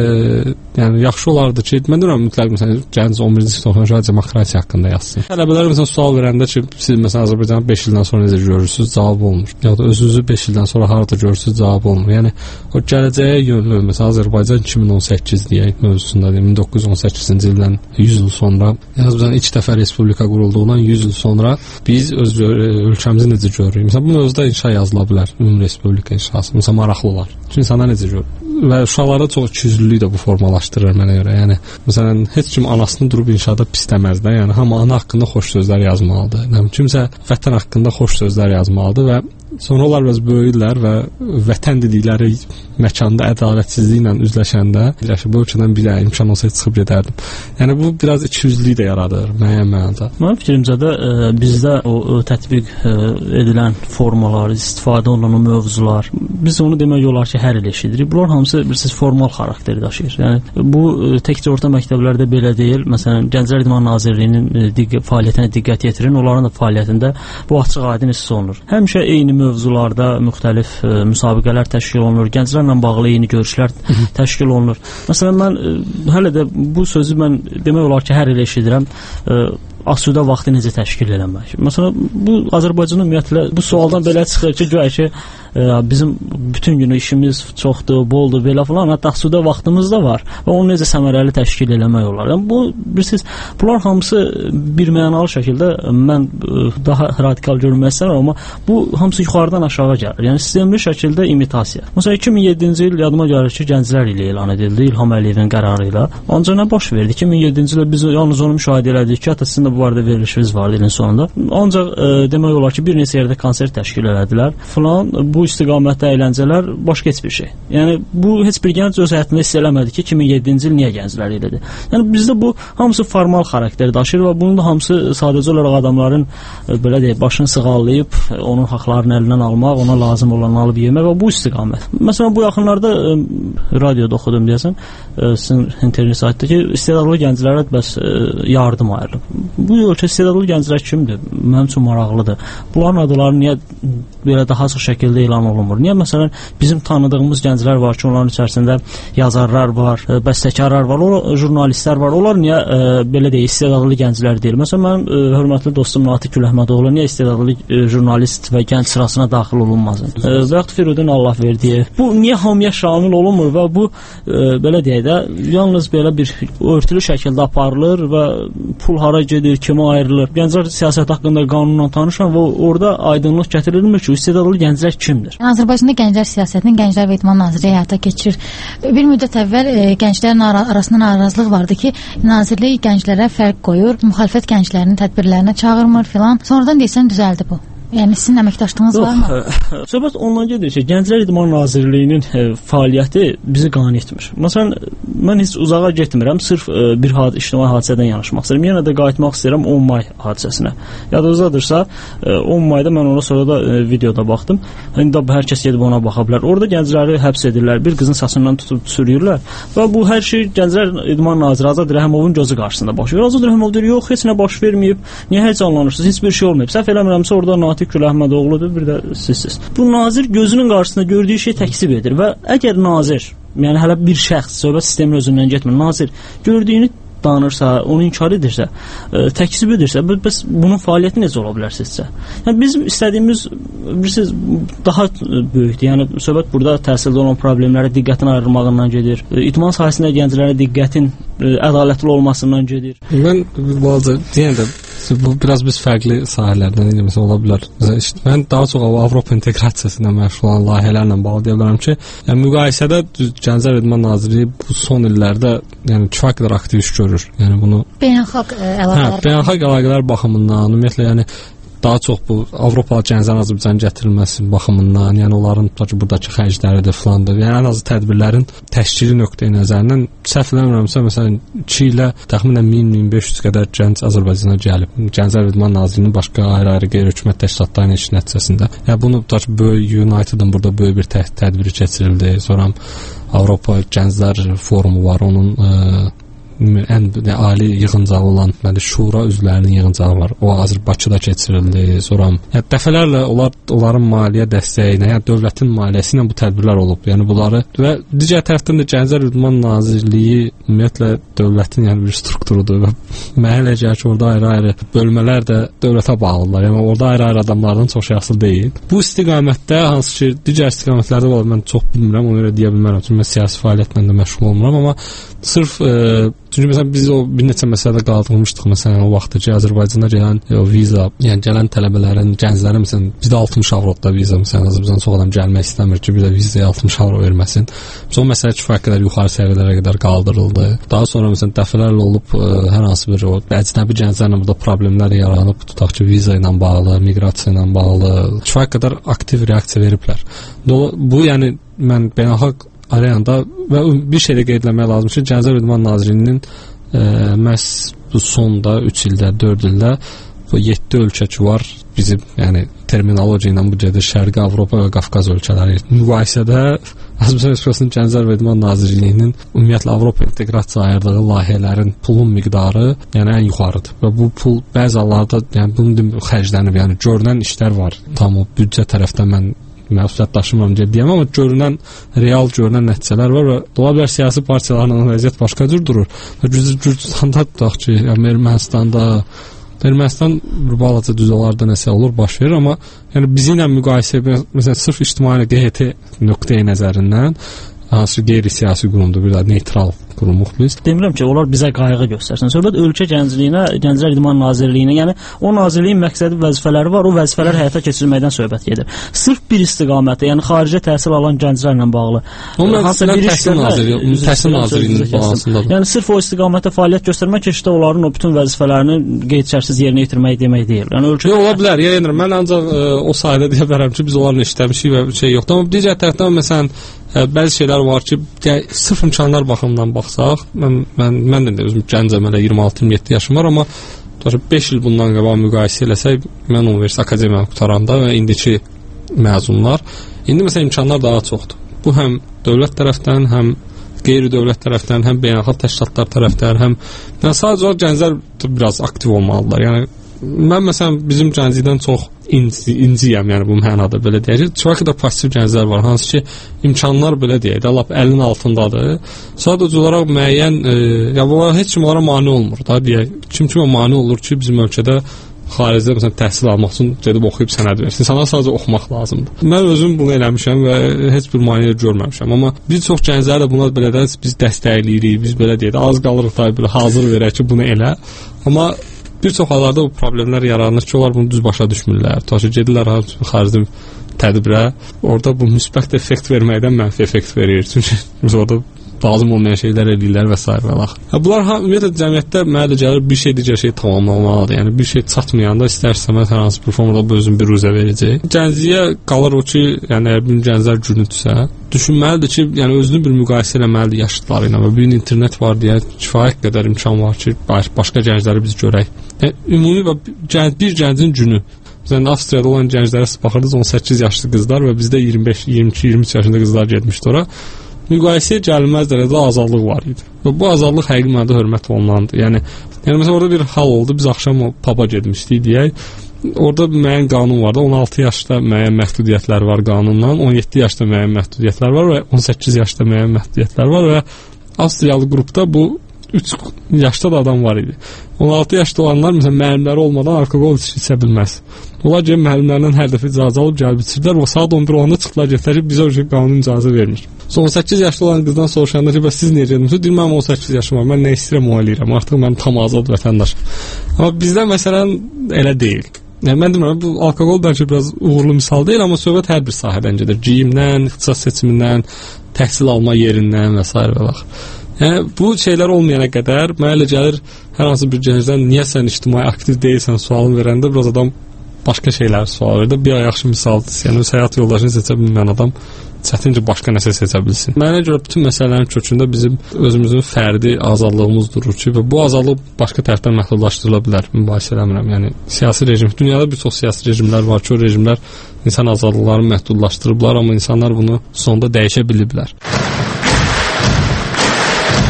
e, yəni yaxşı olardı ki, mən deyirəm mütləq məsələn gənc on birinci sinif oxuyan uşaq demokratiya haqqında yazsın. Tələbələr məsələn sual verəndə ki, siz məsələn Azərbaycanı beş ildən sonra necə görürsüz, cavab olmur. Ya da özünüzü beş ildən sonra harda görürsüz, cavab olmur. Yəni o gələcəyə yönlü məsələn Azərbaycan iki min on səkkiz deyək mövzusunda deyim, min doqquz yüz on səkkizinci ildən yüz il sonra, yəni Azərbaycan ilk dəfə respublika qurulduğundan yüz il sonra biz öz ölkəmizi necə görürük? Məsələn bu mövzuda inşa yazıla bilər, ümumi respublika inşası. Məsələn maraqlı olar. Çünki insanlar necə görür? Və uşaqlarda çox ikiyüzlülük də bu formalaşdırır mənə görə. Yəni məsələn heç kim anasını durub inşada pis deməz də. Yəni hamı ana haqqında xoş sözlər yazmalıdır. Yəni kimsə vətən haqqında xoş sözlər yazmalıdır və sonra onlar biraz böyüdülər və vətən dedikləri məkanda ədalətsizliklə üzləşəndə bu ölkədən bir imkan olsaydı çıxıb gedərdim. Yəni bu biraz ikiyüzlülük də yaradır müəyyən mənada. Mənim fikrimcə də ə, bizdə o, o tətbiq ə, edilən formalar, istifadə olunan o mövzular, biz onu demək olar ki, hər il eşidirik. Bunlar hamısı bilirsiniz formal xarakteri daşıyır. Yəni bu ə, təkcə orta məktəblərdə belə deyil. Məsələn, Gənclər İdman Nazirliyinin ə, diq fəaliyyətinə diqqət yetirin. Onların da fəaliyyətində bu açıq-aydın hiss olunur. Həmişə eyni mövzularda müxtəlif ə, müsabiqələr təşkil olunur. Gənclərlə bağlı eyni görüşlər təşkil olunur. Məsələn, mən ə, hələ də bu sözü mən demək olar ki, hər il eşidirəm. Ə, asudə vaxtı necə təşkil eləmək. Məsələn, bu Azərbaycanın ümumiyyətlə bu sualdan belə çıxır ki, güya ki, ə, bizim bütün günü işimiz çoxdur, boldur, belə falan, hətta asudə vaxtımız da var və onu necə səmərəli təşkil eləmək olar. Yəni bu bilirsiniz, bunlar hamısı bir mənalı şəkildə mən ə, daha radikal görünmək istəyirəm, amma bu hamısı yuxarıdan aşağı gəlir. Yəni sistemli şəkildə imitasiya. Məsələn, iki min yeddinci il yadıma gəlir ki, Gənclər ili elan edildi İlham Əliyevin qərarı ilə. Ancaq nə baş verdi? iki min yeddinci ildə biz yalnız onu müşahidə elədik ki, hətta sizin də bu barədə verilişiniz vardı ilin sonunda. Ancaq ə, demək olar ki, bir neçə yerdə konsert təşkil elədilər. Falan bu istiqamətdə əyləncələr başqa heç bir şey. Yəni bu heç bir gənc öz həyatında hiss eləmədi ki, iki min yeddinci il niyə Gənclər ilidir. Yəni bizdə bu hamısı formal xarakter daşıyır və bunun da hamısı sadəcə olaraq adamların ə, belə deyək, başını sığallayıb ə, onun haqlarını əlindən almaq, ona lazım olanı alıb yemək və bu istiqamət. Məsələn, bu yaxınlarda ə, radioda oxudum deyəsən, ə, sizin internet saytda ki, istedadlı gənclərə bəs ə, yardım ayrılıb. Bu ölkə istedadlı gənclər kimdir? Mənim üçün maraqlıdır. Bunların adları niyə belə daha çox şəkildə elan olunmur? Niyə məsələn bizim tanıdığımız gənclər var ki, onların içərisində yazarlar var, bəstəkarlar var, o jurnalistlər var. Onlar niyə ə, belə deyək, istedadlı gənclər deyil? Məsələn, mənim ə, hörmətli dostum Natiq Əhmədoğlu niyə istedadlı ə, jurnalist və gənc sırasına daxil olunmasın? Ə, və yaxud Firudin Allahverdiyev. Bu niyə hamıya şamil olunmur və bu ə, belə deyək də yalnız belə bir örtülü şəkildə aparılır və pul hara gedir, kimə ayrılır? Gənclər siyasət haqqında qanunla tanışan və orada aydınlıq gətirilmir ki, istedadlı gənclər kimdir? Azərbaycanda Gənclər siyasətinin Gənclər və İdman Nazirliyi həyata keçirir. Bir müddət əvvəl e, gənclərin ara arasında narazılıq vardı ki, nazirlik gənclərə fərq qoyur, müxalifət gənclərinin tədbirlərinə çağırmır filan. Sonradan deyəsən düzəldi bu. Yəni sizin əməkdaşlığınız varmı? Söhbət ondan gedir ki, Gənclər İdman Nazirliyinin e, fəaliyyəti bizi qane etmir. Məsələn, mən heç uzağa getmirəm, sırf e, bir had ictimai hadisədən yanaşmaq istəyirəm. Yenə də qayıtmaq istəyirəm on may hadisəsinə. Yadınızdadırsa, e, on mayda mən ona sonra da e, videoda baxdım. İndi hər kəs gedib ona baxa bilər. Orada gəncləri həbs edirlər, bir qızın saçından tutub sürüyürlər və bu hər şey Gənclər İdman Naziri Azad Rəhəmovun gözü qarşısında baş verir. Azad Rəhəmov deyir, yox, heç nə baş verməyib. Niyə heyecanlanırsınız? Heç bir şey olmayıb. Səhv eləmirəmsə orada Natiq Əhmədoğludur, bir də sizsiz. Bu nazir gözünün qarşısında gördüyü şey təksib edir və əgər nazir, yəni hələ bir şəxs, söhbət sistemin özündən getmir, nazir gördüyünü danırsa, onu inkar edirsə, ə, təksib edirsə, bəs bunun fəaliyyəti necə ola bilər sizcə? Yəni bizim istədiyimiz bilirsiniz daha böyükdür. Yəni söhbət burada təhsildə olan problemlərə diqqətin ayrılmağından gedir. İdman sahəsində gənclərə diqqətin ə, ədalətli olmasından gedir. Mən bazı deyən də bu biraz biz fərqli sahələrdən eləməsə ola bilər. İşte, mən daha çox Avropa inteqrasiyası ilə məşğul olan layihələrlə bağlı deyə bilərəm ki, yəni müqayisədə Gənclər İdman Nazirliyi bu son illərdə yəni kifayət qədər aktiv iş görür. Yəni bunu beynəlxalq əlaqələr. Hə, beynəlxalq əlaqələr baxımından, ümumiyyətlə yəni daha çox bu Avropalı gənclərin Azərbaycana gətirilməsi baxımından, yəni onların tutaq buradakı xərcləridir filandır. Yəni ən azı tədbirlərin təşkili nöqteyi nəzərindən səhv eləmirəmsə, məsələn iki ilə təxminən min min beş yüz qədər gənc Azərbaycana gəlib. Gənclər İdman Nazirliyinin başqa ayrı-ayrı qeyri-hökumət təşkilatlarının iş nəticəsində. Yəni bunu tutaq böyük United'ın burada böyük bir tə tədbiri keçirildi. Sonra Avropa Gənclər Forumu var, onun ə, ən ali yığıncağı olan deməli şura üzvlərinin yığıncağı var. O Azərbaycanda keçirildi. Sonra yəni dəfələrlə onlar onların maliyyə dəstəyi ilə, yəni dövlətin maliyyəsi ilə bu tədbirlər olub. Yəni bunları və digər tərəfdən də Gənclər İdman Nazirliyi ümumiyyətlə dövlətin yəni bir strukturudur və mənə elə gəlir ki, orada ayrı-ayrı bölmələr də dövlətə bağlıdırlar. Yəni orada ayrı-ayrı adamlardan çox şey asılı deyil. Bu istiqamətdə hansı ki, digər istiqamətlərdə var, mən çox bilmirəm, ona görə deyə bilmərəm. Çünki mən siyasi fəaliyyətlə də məşğul olmuram, amma sırf e, çünki məsələn biz o bir neçə məsələdə qaldırmışdıq. Məsələn o vaxtda ki, Azərbaycana gələn o viza, yəni gələn tələbələrin, gənclərin məsələn bizdə altmış avroda viza, məsələn Azərbaycan çox adam gəlmək istəmir ki, bir də vizaya altmış avro verməsin. Biz o məsələ kifayət qədər yuxarı səviyyələrə qədər qaldırıldı. Daha sonra məsələn dəfələrlə olub ə, hər hansı bir o əcnəbi gənclərlə burada problemlər yaranıb, tutaq ki, viza ilə bağlı, miqrasiya ilə bağlı kifayət qədər aktiv reaksiya veriblər. Bu yəni mən beynəlxalq arenada və bir şey də qeyd etmək lazımdır ki, Gənclər İdman Nazirliyinin e, məhz bu sonda üç ildə, dörd ildə bu yeddi ölkə ki var, bizim yəni terminologiya ilə bu gedir Şərqi Avropa və Qafqaz ölkələri müqayisədə Azərbaycan Respublikasının Gənclər və İdman Nazirliyinin ümumiyyətlə Avropa inteqrasiya ayırdığı layihələrin pulun miqdarı yəni ən yuxarıdır və bu pul bəzi hallarda yəni bunun xərclənib, yəni görünən işlər var. Tam o büdcə tərəfdən mən məsuliyyət daşımıram deyəm, amma görünən, real görünən nəticələr var və dola bilər siyasi partiyalarla vəziyyət başqa cür durur. Və Gürcüstanda tutaq ki, yəni Ermənistanda, Ermənistan bir balaca düz olarda nəsə olur, baş verir, amma yəni bizi ilə müqayisə, məsələn, sırf ictimai Q H T nöqteyi nəzərindən hansı qeyri-siyasi qurumdur, bir də neytral qurumuq biz. Demirəm ki, onlar bizə qayğı göstərsin. Söhbət ölkə gəncliyinə, Gənclər İdman Nazirliyinə, yəni o nazirliyin məqsədi, vəzifələri var, o vəzifələr həyata keçirilməkdən söhbət gedir. Sırf bir istiqamətdə, yəni xaricə təhsil alan gənclərlə bağlı. Hansısa bir təhsil nazirliyi, təhsil nazirliyinin bağlısındadır. Yəni sırf o istiqamətdə fəaliyyət göstərmək ki, işte onların o bütün vəzifələrini qeyd-şərtsiz yerinə yetirmək demək deyil. Yəni ölkə ola bilər, yəni mən ancaq ə, o sayədə deyə bilərəm ki, biz onlarla işləmişik və şey yoxdur. Amma digər tərəfdən məsələn ə, bəzi şeylər var ki, yəni, sırf imkanlar baxımından baxsaq, mən mən mən də özüm gəncəm, hələ iyirmi altı iyirmi yeddi yaşım var, amma beş il bundan qabaq müqayisə eləsək, mən universitet akademiyanı qutaranda və indiki məzunlar, indi məsələn imkanlar daha çoxdur. Bu həm dövlət tərəfdən, həm qeyri-dövlət tərəfdən, həm beynəlxalq təşkilatlar tərəfdən, həm yəni sadəcə gənclər biraz aktiv olmalıdırlar. Yəni mən məsələn bizim gənclikdən çox inci, inciyəm, yəni bu mənada belə deyək. Çox qədər pasiv gənclər var, hansı ki imkanlar belə deyək də lap əlin altındadır. Sadəcə olaraq müəyyən e, ya bunlar heç kim onlara mane olmur da deyək. Kim kimə mane olur ki, bizim ölkədə xaricdə məsələn təhsil almaq üçün gedib oxuyub sənəd versin. İnsanlar sadəcə oxumaq lazımdır. Mən özüm bunu eləmişəm və heç bir maneə görməmişəm. Amma bir çox gənclər də buna belə də biz dəstəkləyirik, biz belə deyək də az qalırıq da belə hazır verək ki, bunu elə. Amma bir çox hallarda bu problemlər yaranır ki, onlar bunu düz başa düşmürlər. Təşə gedirlər xaricdə tədbirə, orada bu müsbət effekt verməkdən mənfi effekt verir. Çünki biz orada lazım olmayan şeylər edirlər və s. və lax. Bunlar ümumiyyətlə cəmiyyətdə mənə də gəlir bir şey digər şey tamamlamalıdır. Yəni bir şey çatmayanda istər-istəməz hər hansı bir formada bu özün bir ruzə verəcək. Gəncliyə qalır o ki, yəni əgər bir gənclər günüdürsə, düşünməlidir ki, yəni özünü bir müqayisə eləməlidir yaşlıları ilə və bir internet var deyə kifayət qədər imkan var ki, başqa gəncləri biz görək. Yəni, ümumi və gənc, bir gəncin günü. Məsələn, Avstriyada olan gənclərə baxırdınız on səkkiz yaşlı qızlar və bizdə iyirmi beş, iyirmi iki, iyirmi üç yaşında qızlar getmişdi ora. Müqayisəyə gəlməz dərəcədə azadlıq var idi. Və bu azadlıq həqiqi mənada hörmət olunandır. Yəni, yəni məsələn orada bir hal oldu. Biz axşam o paba getmişdik deyək. Orada müəyyən qanun vardı. on altı yaşda müəyyən məhdudiyyətlər var qanundan, on yeddi yaşda müəyyən məhdudiyyətlər var və on səkkiz yaşda müəyyən məhdudiyyətlər var və Avstriyalı qrupda bu üç yaşda da adam var idi. on altı yaşda olanlar məsələn müəllimləri olmadan alkoqol içə bilməz. Onlar gəlib müəllimlərdən hər dəfə icazə alıb gəlib içirlər və saat on bir onda çıxdılar gətirib bizə o şey qanun icazə vermir. on səkkiz yaşlı olan qızdan soruşanda ki, bəs siz necə edirsiniz? Deyir, mənim on səkkiz yaşım var, mən nə istəyirəm o eləyirəm. Artıq mən tam azad vətəndaşım. Amma bizdə məsələn elə deyil. Yəni mən demirəm, bu alkoqol bəlkə biraz uğurlu misal deyil, amma söhbət hər bir sahədən gedir. Geyimdən, ixtisas seçimindən, təhsil alma yerindən və s. və lax. Yəni bu şeylər olmayana qədər mənə elə gəlir hər hansı bir gəncdən niyə sən ictimai aktiv deyilsən sualını verəndə biraz adam başqa şeylər sual verir. Bir yaxşı misaldır. Yəni öz həyat yoldaşını seçə bilməyən adam çətin ki, başqa nəsə seçə bilsin. Mənə görə bütün məsələlərin kökündə bizim özümüzün fərdi azadlığımız durur ki, və bu azadlıq başqa tərəfdən məhdudlaşdırıla bilər. Mübahisə eləmirəm. Yəni siyasi rejim, dünyada bir çox siyasi rejimlər var ki, o rejimlər insan azadlıqlarını məhdudlaşdırıblar, amma insanlar bunu sonda dəyişə biliblər.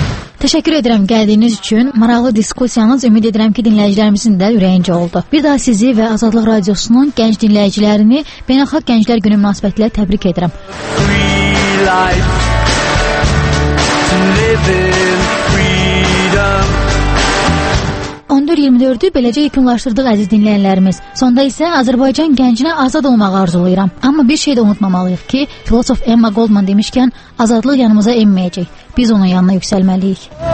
Təşəkkür edirəm gəldiyiniz üçün. Maraqlı diskussiyanız ümid edirəm ki, dinləyicilərimizin də ürəyincə oldu. Bir daha sizi və Azadlıq Radiosunun gənc dinləyicilərini Beynəlxalq Gənclər Günü münasibətilə təbrik edirəm. on dörd iyirmi dördü beləcə yekunlaşdırdıq əziz dinləyənlərimiz. Sonda isə Azərbaycan gəncinə azad olmağı arzulayıram. Amma bir şey də unutmamalıyıq ki, filosof Emma Goldman demişkən, azadlıq yanımıza enməyəcək. Biz onun yanına yüksəlməliyik.